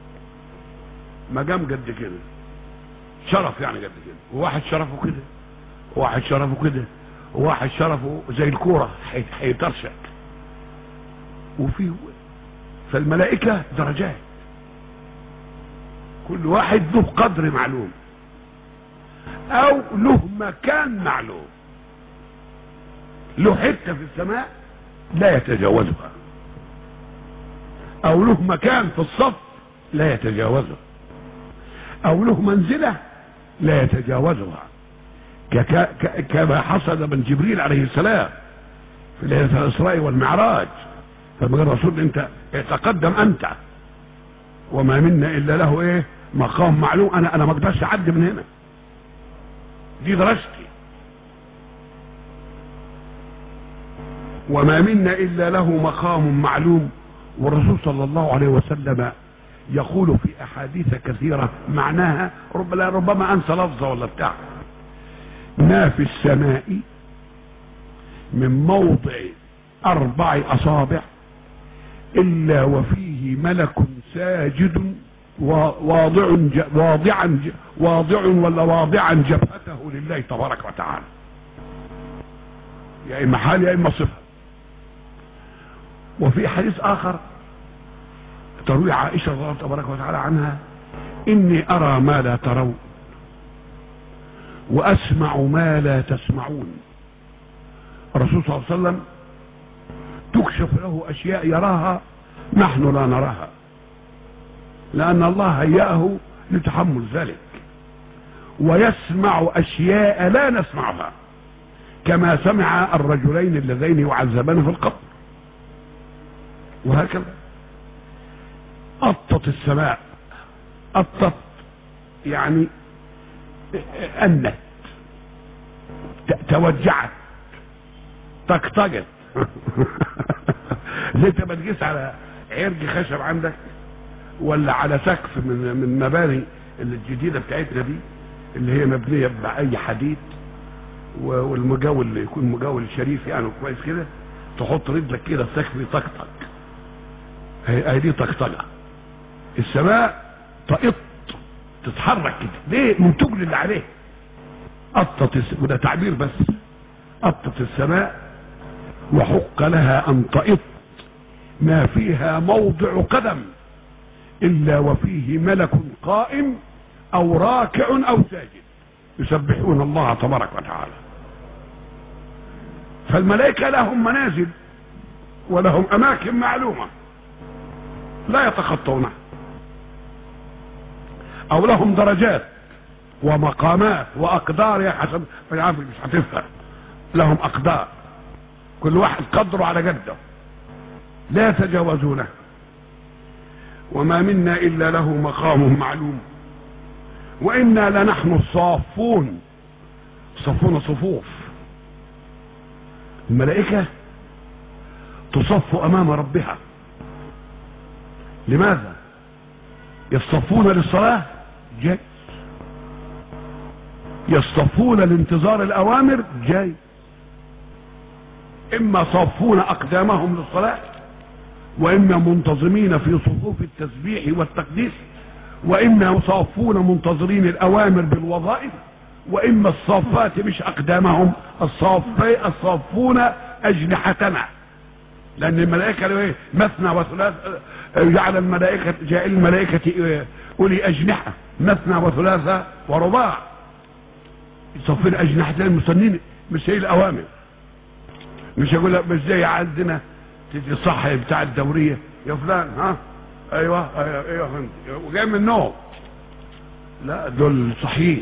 مقام قد كده، شرف يعني قد كده. وواحد شرفه كده وواحد شرفه كده وواحد شرفه زي الكورة هيترشق. وفي فالملائكة درجات، كل واحد له قدر معلوم او له مكان معلوم، له حتة في السماء لا يتجاوزها، او له مكان في الصف لا يتجاوزه، او له منزلة لا يتجاوزها، كما حصل من جبريل عليه السلام في ليلة الإسراء والمعراج. فبقى الرسول انت تقدم انت، وما منا الا له ايه مقام معلوم. انا انا ما اقدرش اعدي من هنا، دي درجتي. وما منا الا له مقام معلوم. والرسول صلى الله عليه وسلم يقول في احاديث كثيرة معناها ربما ربما انسى لفظه ولا بتاع: ما في السماء من موضع اربع اصابع الا وفيه ملك ساجد واضع واضعا واضع ولا واضعا جبهته لله تبارك وتعالى، يا اما حال يا اما صفه. وفي حديث اخر تروي عائشه رضي الله تبارك وتعالى عنها: اني ارى ما لا ترون واسمع ما لا تسمعون. الرسول صلى الله عليه وسلم تكشف له اشياء يراها نحن لا نراها، لان الله هيأه لتحمل ذلك، ويسمع اشياء لا نسمعها، كما سمع الرجلين اللذين يعذبان في القبر. وهكذا أطت السماء، أطت يعني أنت، توجعت، طقطقت زي انت بتقيس على عرج خشب عندك ولا على سقف من من مباني الجديده بتاعتنا دي اللي هي مبنيه باي حديد، والمجاول يكون مجاول شريف يعني كويس كده، تحط رجلك كده السقف يطقطق، هي دي طقطقه. السماء طقط تتحرك كده ليه؟ من تجل اللي عليه. قطت، وده تعبير بس، قطت السماء وحق لها ان تقط ما فيها موضع قدم الا وفيه ملك قائم او راكع او ساجد يسبحون الله تبارك وتعالى. فالملائكة لهم منازل ولهم اماكن معلومة لا يتخطونها، او لهم درجات ومقامات واقدار، يا حسب مش هتفهم، لهم اقدار كل واحد قدره على جده لا يتجاوزونه. وما منا الا له مقام معلوم وانا لنحن الصافون. صفون صفوف، الملائكة تصف امام ربها. لماذا؟ يصطفون للصلاة جاي، يصطفون لانتظار الاوامر جاي، اما صافون اقدامهم للصلاة، واما منتظمين في صفوف التسبيح والتقديس، واما صافون منتظرين الاوامر بالوظائف، واما الصافات مش اقدامهم، الصافي الصافون اجنحتنا، لان الملائكه مثنى وثلاث، جعل الملائكه جاء الملائكه اولي اجنحه مثنى وثلاثه ورباع، يصفون اجنحتنا المستنين مش هي الاوامر. مش يقول لك مش زي عندنا تيجي الصحي بتاع الدوريه يا فلان ها ايوه ايوه ايوه فهمت وجاي من النوم، لا دول صحيح.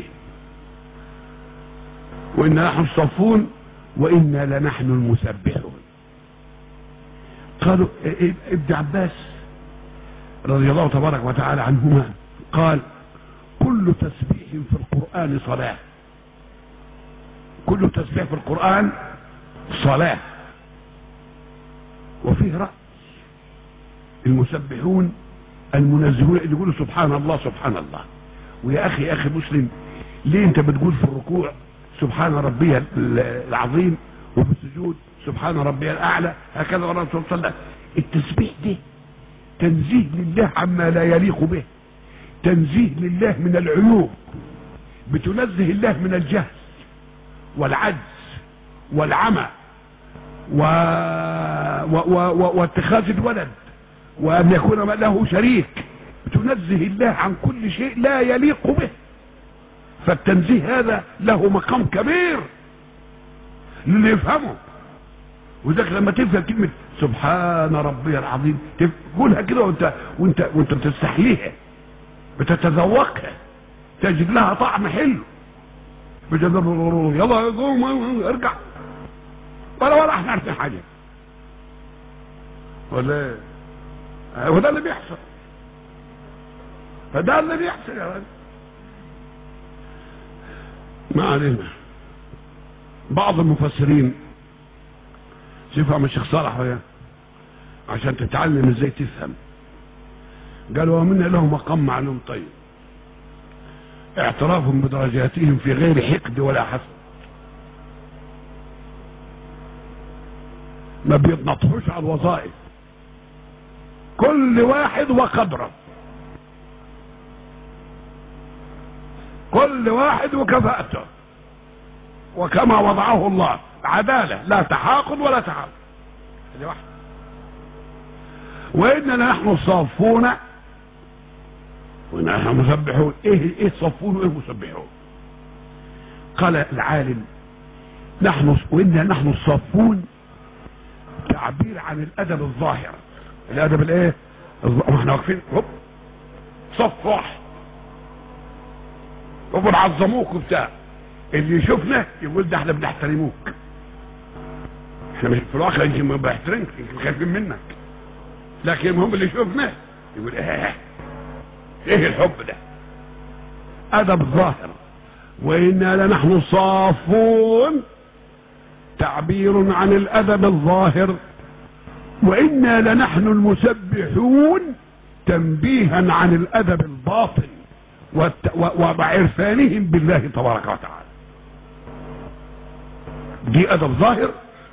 وإنا نحن الصافون وإنا لنحن المسبحون. قالوا ابن عباس رضي الله تبارك وتعالى عنهما قال كل تسبيح في القرآن صلاة، كل تسبيح في القرآن صلاة. وفيه رأي المسبحون المنزهون اللي يقولوا سبحان الله سبحان الله. ويا أخي يا أخي مسلم، ليه أنت بتقول في الركوع سبحان ربي العظيم وفي السجود سبحان ربي الأعلى؟ هكذا الرسول صلى الله عليه وسلم. التسبيح ده تنزيه لله عما لا يليق به، تنزيه لله من العيوب، بتنزه الله من الجهل والعجز والعمى و... و... و... واتخاذ الولد وأن يكون له شريك، بتنزه الله عن كل شيء لا يليق به. فالتنزيه هذا له مقام كبير للي يفهمه. وذلك لما تفهم كلمة سبحان ربي العظيم تقولها كده وانت وانت وانت بتستحليها، بتتذوقها، تجد لها طعم حلو. يلا قوم ارجع ولا ولا احنا عارفين حاجة ولا وده اللي بيحصل، فده اللي بيحصل يا راجل. ما علينا. بعض المفسرين شوفوا من الشيخ صالح وياه عشان تتعلم ازاي تفهم، قالوا ومنا له مقام معلوم. طيب اعترافهم بدرجاتهم في غير حقد ولا حسد، ما بيتنطحوش على الوظائف، كل واحد وقدره، كل واحد وكفاءته وكما وضعه الله، عدالة لا تحاقد ولا تعاقد. هذه واحدة. وإننا نحن الصافون وإننا نحن مسبحون. إيه إيه صافون وإيه مسبحون؟ قال العالم نحن وإنا نحن الصافون تعبير عن الأدب الظاهر. الأدب الايه؟ احنا واقفين هوب صف واحد وبنعظموك وبتاع، اللي يشوفنا يقول ده احنا بنحترموك. احنا مش في الواقع يمكن ما بنحترمك، يمكن خايفين منك، لكن المهم اللي يشوفنا يقول ايه ايه الحب ده؟ أدب ظاهر. وإنا لنحن صافون تعبير عن الأدب الظاهر. وإنا لنحن المسبحون تنبيها عن الأدب الباطن وعرفانهم بالله تبارك وتعالى. دي أدب ظاهر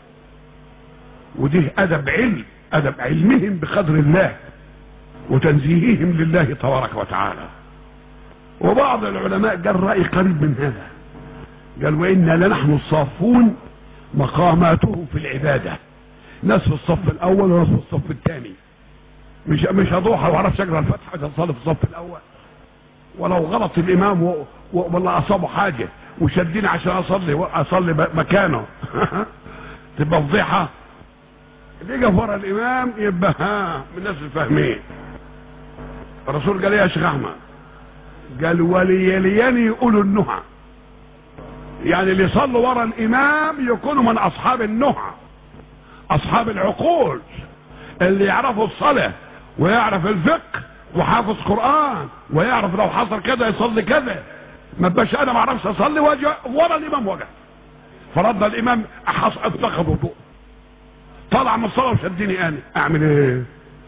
ودي أدب علم، أدب علمهم بقدر الله وتنزيههم لله تبارك وتعالى. وبعض العلماء قال رأي قريب من هذا، قال وإنا لنحن الصافون مقاماته في العبادة، ناس في الصف الأول وناس في الصف الثاني. مش مش هضوحة وعرفش أقرأ الفتحة عشان أصلي في الصف الأول، ولو غلط الإمام و... والله أصابه حاجة وشديني عشان أصلي وأصلي مكانه تبقى فضيحة. اللي يقف ورا الإمام يبقى ها من الناس الفاهمين. الرسول قال يا شيخ أحمد، قال وليليني يقولوا النهى، يعني اللي يصلوا ورا الإمام يكونوا من أصحاب النهى، أصحاب العقول، اللي يعرفوا الصلاة ويعرف الفقه وحافظ قرآن ويعرف لو حصل كذا يصلي كذا. ما بقاش أنا ما أعرفش أصلي واجي ورا الإمام وجه فرد الإمام أفتقد وضوء طلع من الصلاة وشدني أنا أعمل إيه؟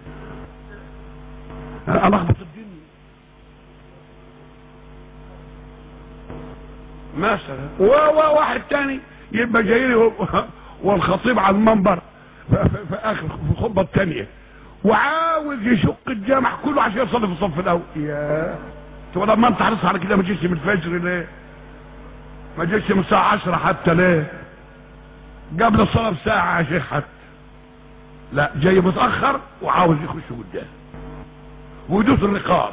ألخبط الدنيا مثلا. وواحد تاني يبقى جاي لي والخطيب على المنبر في اخر في الخطبه الثانيه وعاوز يشق الجامع كله عشان يصلي في الصف الاول. يا طب لما انت حريص على كده ما جيتش من الفجر ليه؟ ما جيتش من الساعه عشرة حتى ليه؟ قبل الصلاه بساعه يا شيخ حتى. لا جاي متاخر وعاوز يخش قدام ويدوس الرقاب.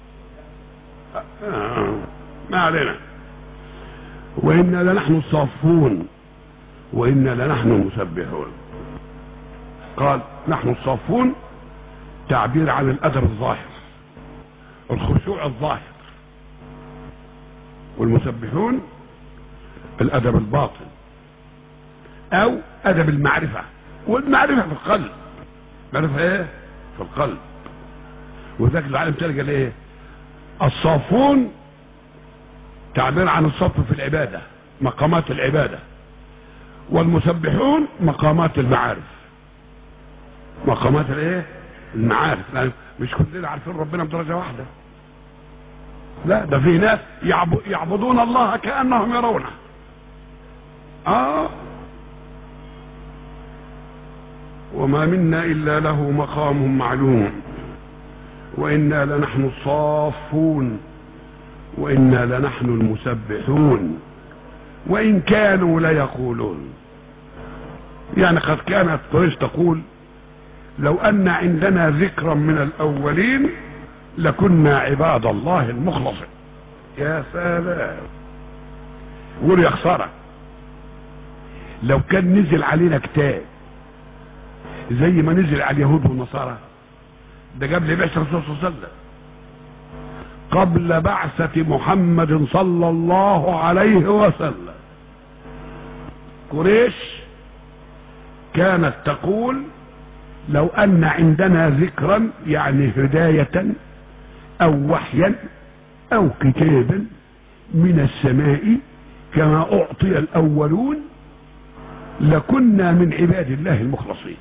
آه. ما علينا. وإنا لنحن الصافون وإنا لنحن المسبحون. قال نحن الصافون تعبير عن الأدب الظاهر، الخشوع الظاهر، والمسبحون الأدب الباطن أو أدب المعرفة. والمعرفة في القلب، معرفة إيه؟ في القلب. وذاك العالم تلقى إيه؟ الصافون تعبير عن الصف في العبادة، مقامات العبادة. والمسبحون مقامات المعارف، مقامات الايه؟ المعارف. يعني مش كلنا عارفين ربنا بدرجة واحدة، لا ده في ناس يعبدون الله كأنهم يرونه. اه وما منا إلا له مقام معلوم. وإنا لنحن الصافون وإنا لنحن المسبحون وإن كانوا ليقولون. يعني قد كانت قريش تقول لو أن عندنا ذكرا من الأولين لكنا عباد الله المخلصين. يا سلام. قول يا خسارة لو كان نزل علينا كتاب زي ما نزل على اليهود والنصارى، ده قبل بعثة الرسول صلى الله عليه وسلم، قبل بعثة محمد صلى الله عليه وسلم، قريش كانت تقول لو أن عندنا ذكرا يعني هداية أو وحيا أو كتابا من السماء كما أعطي الأولون لكنا من عباد الله المخلصين.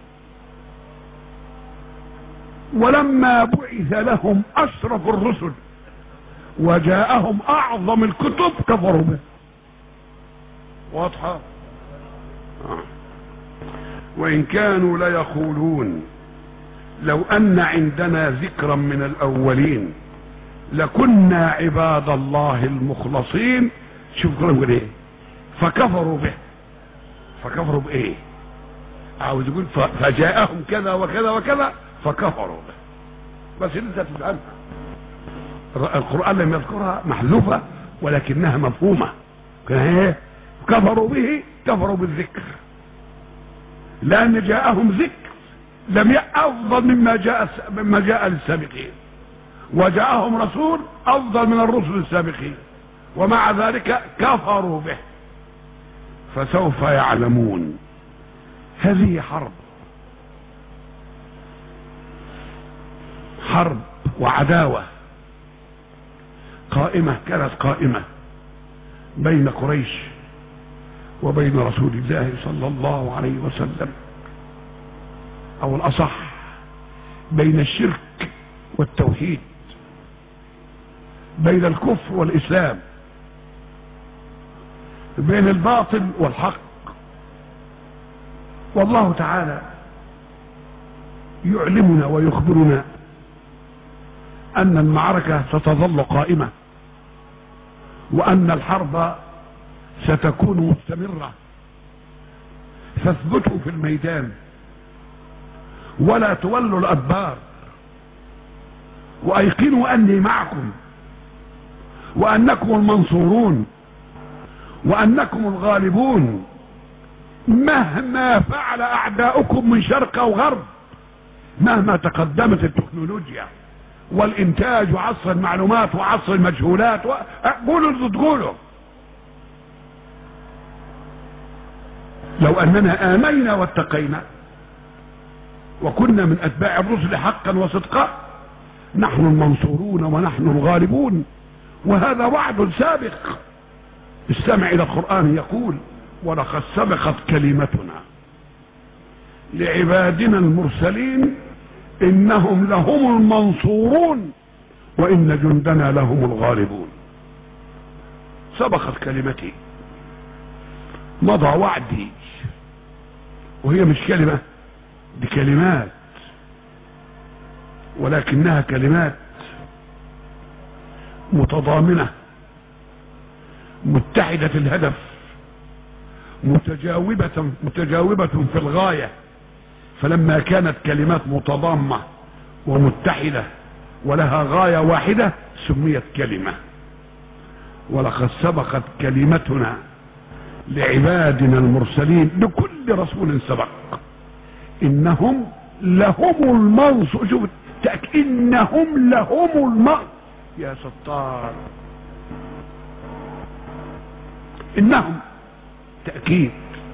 ولما بعث لهم أشرف الرسل وجاءهم أعظم الكتب كفروا به. واضحة؟ آه. وإن كانوا ليقولون لو أن عندنا ذكرا من الأولين لكنا عباد الله المخلصين. شوف قالوا ايه؟ فكفروا به. فكفروا بايه؟ عاوز يقول فجاءهم كذا وكذا وكذا فكفروا به. بس انت تفهمها، القرآن لم يذكرها محذوفة ولكنها مفهومة. ايه كفروا به كفروا بالذكر، لان جاءهم ذكر لم يأ افضل مما جاء مما جاء للسابقين، وجاءهم رسول افضل من الرسل السابقين، ومع ذلك كفروا به. فسوف يعلمون. هذه حرب، حرب وعداوة قائمة، كانت قائمة بين قريش وبين رسول الله صلى الله عليه وسلم، او الاصح بين الشرك والتوحيد، بين الكفر والاسلام، بين الباطل والحق. والله تعالى يعلمنا ويخبرنا ان المعركة ستظل قائمة، وان الحرب ستكون مستمرة. فاثبتوا في الميدان ولا تولوا الادبار، وايقنوا اني معكم، وانكم المنصورون، وانكم الغالبون مهما فعل اعداؤكم من شرق او غرب، مهما تقدمت التكنولوجيا والانتاج وعصر المعلومات وعصر المجهولات و... قولوا اللي تقولوا. لو اننا امنا واتقينا وكنا من اتباع الرسل حقا وصدقا، نحن المنصورون ونحن الغالبون، وهذا وعد سابق. استمع الى القرآن يقول: ولقد سبقت كلمتنا لعبادنا المرسلين انهم لهم المنصورون وان جندنا لهم الغالبون. سبقت كلمتي، مضى وعدي، وهي مش كلمة، دي كلمات، ولكنها كلمات متضامنة متحدة الهدف، متجاوبة متجاوبة في الغاية. فلما كانت كلمات متضامة ومتحدة ولها غاية واحدة سميت كلمة. ولقد سبقت كلمتنا لعبادنا المرسلين، لكل رسول سبق، انهم لهم المنصور. شوف انهم لهم المنصور، يا ستار. انهم تأكيد،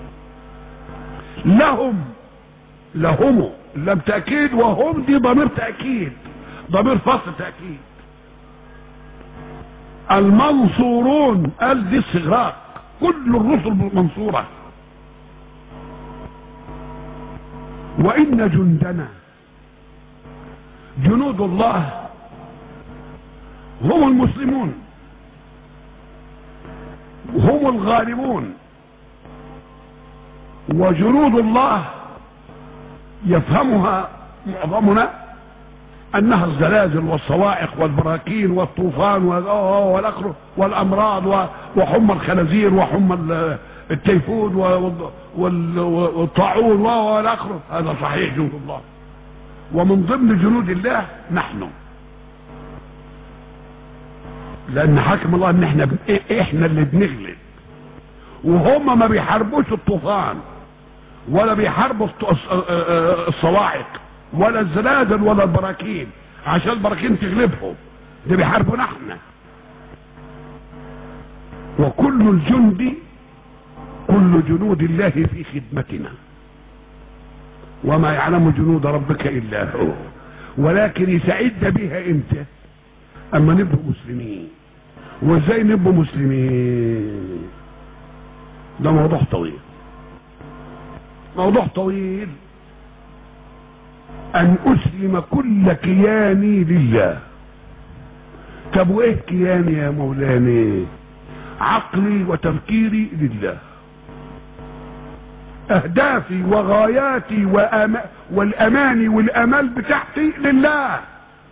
لهم لهم لم تأكيد، وهم دي ضمير تأكيد، ضمير فصل تأكيد. المنصورون قال دي استغراق، كل الرسل منصورة. وإن جندنا، جنود الله هم المسلمون، هم الغالبون. وجنود الله يفهمها معظمنا انها الزلازل والصواعق والبراكين والطوفان والاخر والامراض وحمى الخنازير وحمى التيفود والطاعون والاخر. هذا صحيح جنود الله، ومن ضمن جنود الله نحن، لان حكم الله ان احنا احنا اللي بنغلب، وهم ما بيحاربوش الطوفان ولا بيحاربوا الصواعق ولا الزلازل ولا البراكين عشان البراكين تغلبهم، ده بيحاربوا نحن. وكل الجند، كل جنود الله في خدمتنا، وما يعلم جنود ربك الا هو. ولكن يساعدنا بها امتى؟ اما نبقى مسلمين. وازاي نبقى مسلمين؟ ده موضوع طويل، موضوع طويل. ان اسلم كل كياني لله. طب وايه كياني يا مولاني؟ عقلي وتفكيري لله، اهدافي وغاياتي وأما والاماني والامال بتاعتي لله،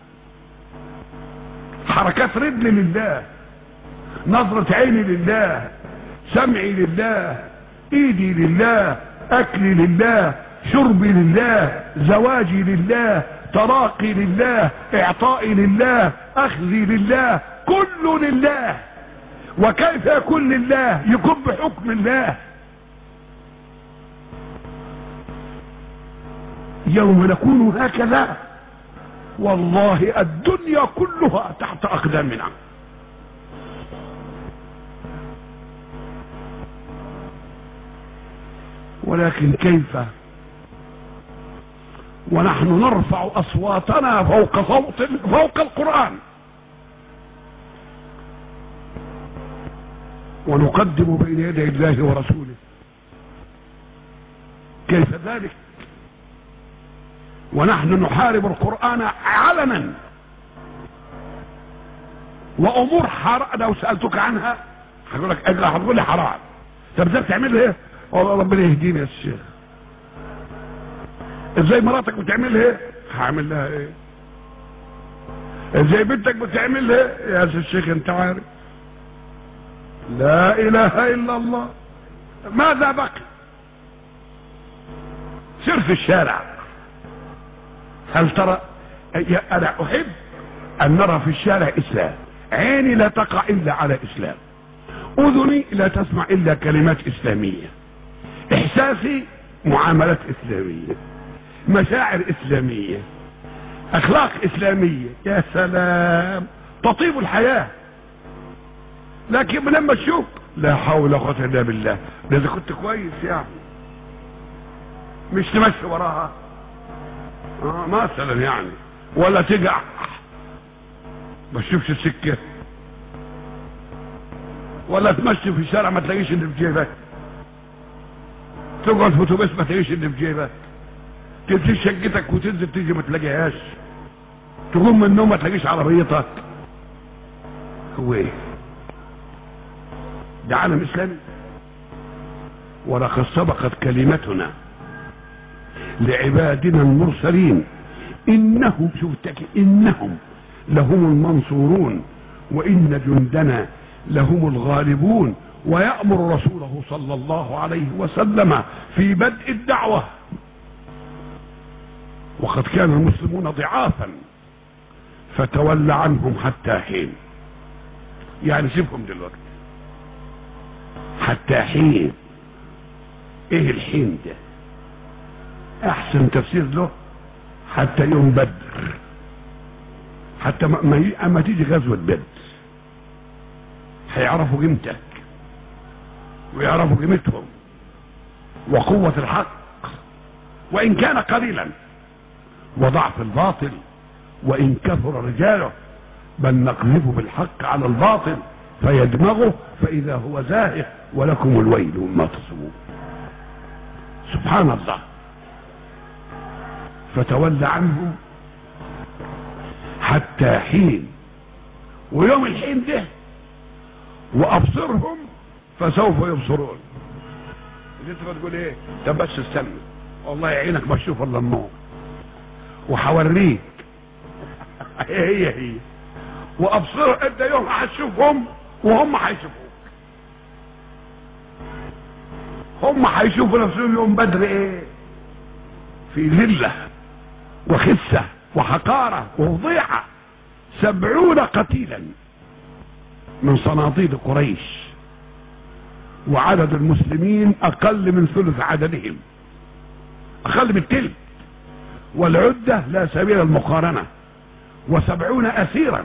حركات رجلي لله، نظرة عيني لله، سمعي لله، ايدي لله، اكلي لله، شربي لله، زواجي لله، تراقي لله، اعطائي لله، اخذي لله، كله لله. وكيف يكون لله؟ يكون بحكم الله. يوم نكون هكذا والله الدنيا كلها تحت اقدامنا. ولكن كيف ونحن نرفع اصواتنا فوق صوت فوق القرآن ونقدم بين يدي الله ورسوله؟ كيف ذلك ونحن نحارب القرآن علنا؟ وامور حرام لو سألتك عنها هقول لك اجل، هتقول لي حرام. طب ازاي بتعمل ايه؟ والله ربنا يهديني يا شيخ. ازاي مراتك بتعمل ايه؟ هعمل لها ايه؟ ازاي بنتك بتعمل ايه؟ يا الشيخ انت عارف. لا اله الا الله. ماذا بقي؟ سير في الشارع. هل ترى؟ انا احب ان نرى في الشارع اسلام. عيني لا تقع الا على اسلام، اذني لا تسمع الا كلمات اسلامية، احساسي معاملات اسلامية، مشاعر اسلامية، اخلاق اسلامية. يا سلام، تطيب الحياة. لكن لما تشوف لا حول ولا قوة الا بالله، ده اذا كنت كويس يعني مش تمشي وراها اه مثلا يعني، ولا تقع ما تشوفش السكة، ولا تمشي في الشارع ما تلاقيش اللي في جيبك، تقعد في اتوبيس ما تلاقيش اللي في جيبك، تمشي شقتك وتنزل تيجي ما تلاقيهاش، تقوم من النوم ما تلاقيش عربيتك. هو ايه ده؟ عالم اسلامي. ولقد سبقت كلمتنا لعبادنا المرسلين انهم، شوف التأكيد، انهم لهم المنصورون وان جندنا لهم الغالبون. ويأمر رسوله صلى الله عليه وسلم في بدء الدعوة. وقد كان المسلمون ضعافا فتولى عنهم حتى حين. يعني سيبهم دلوقتي حتى حين. ايه الحين ده؟ احسن تفسير له حتى يوم بدر، حتى ما اما تيجي غزوة بدر هيعرفوا قيمتك ويعرفوا قيمتهم وقوة الحق وان كان قليلا، وضعف الباطل وان كثر رجاله، بل نقذف بالحق على الباطل فيدمغه فاذا هو زاهق ولكم الويل مما تصبون. سبحان الله. فتولى عنهم حتى حين. ويوم الحين ده وابصرهم فسوف يبصرون. انت بتقول ايه؟ طب بس استنى، والله يعينك ما تشوف الا النور وحوريك. هي هي وابصر. انت يوم هتشوفهم وهم هيشوفوك. هم هيشوفوا نفسهم يوم بدر ايه؟ في ذله وخسه وحقاره وفضيحه. سبعون قتيلا من صناديد قريش، وعدد المسلمين اقل من ثلث عددهم، اقل من تلت، والعدة لا سبيل المقارنة، وسبعون اسيرا.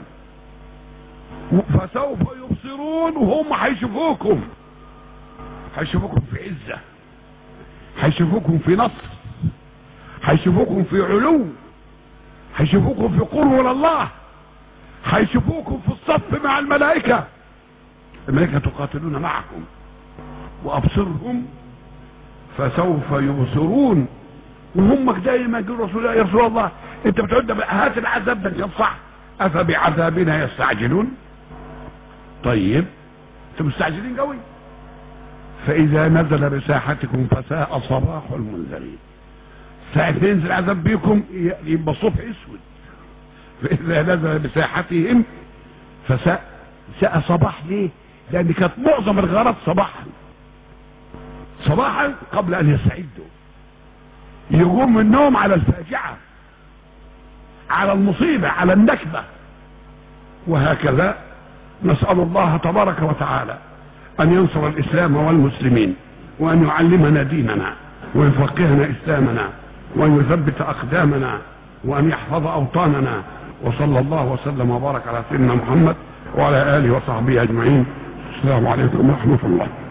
فسوف يبصرون وهم هيشوفوكم، هيشوفوكم في عزة، هيشوفوكم في نصر، هيشوفوكم في علو، هيشوفوكم في قرب الله، هيشوفوكم في الصف مع الملائكة. الملائكة تقاتلون معكم. وابصرهم فسوف يبصرون. وهم دايما يقولوا رسول الله يا رسول الله انت بتعد هات العذاب ده كان صح، افبعذابنا يستعجلون؟ طيب انتم مستعجلين قوي. فاذا نزل بساحتكم فساء صباح المنذرين. ساعة ينزل العذاب بيكم يبقى الصبح اسود. فاذا نزل بساحتهم فساء ساء صباح. ليه؟ لان كانت معظم الغارات صباحا صباحا قبل ان يستعدوا، يقوم من النوم على الفاجعة، على المصيبة، على النكبة، وهكذا نسأل الله تبارك وتعالى أن ينصر الإسلام والمسلمين، وأن يعلمنا ديننا، ويفقهنا إسلامنا، وأن يثبت أقدامنا، وأن يحفظ أوطاننا. وصلى الله وسلم وبارك على سيدنا محمد وعلى آله وصحبه أجمعين. السلام عليكم ورحمة الله.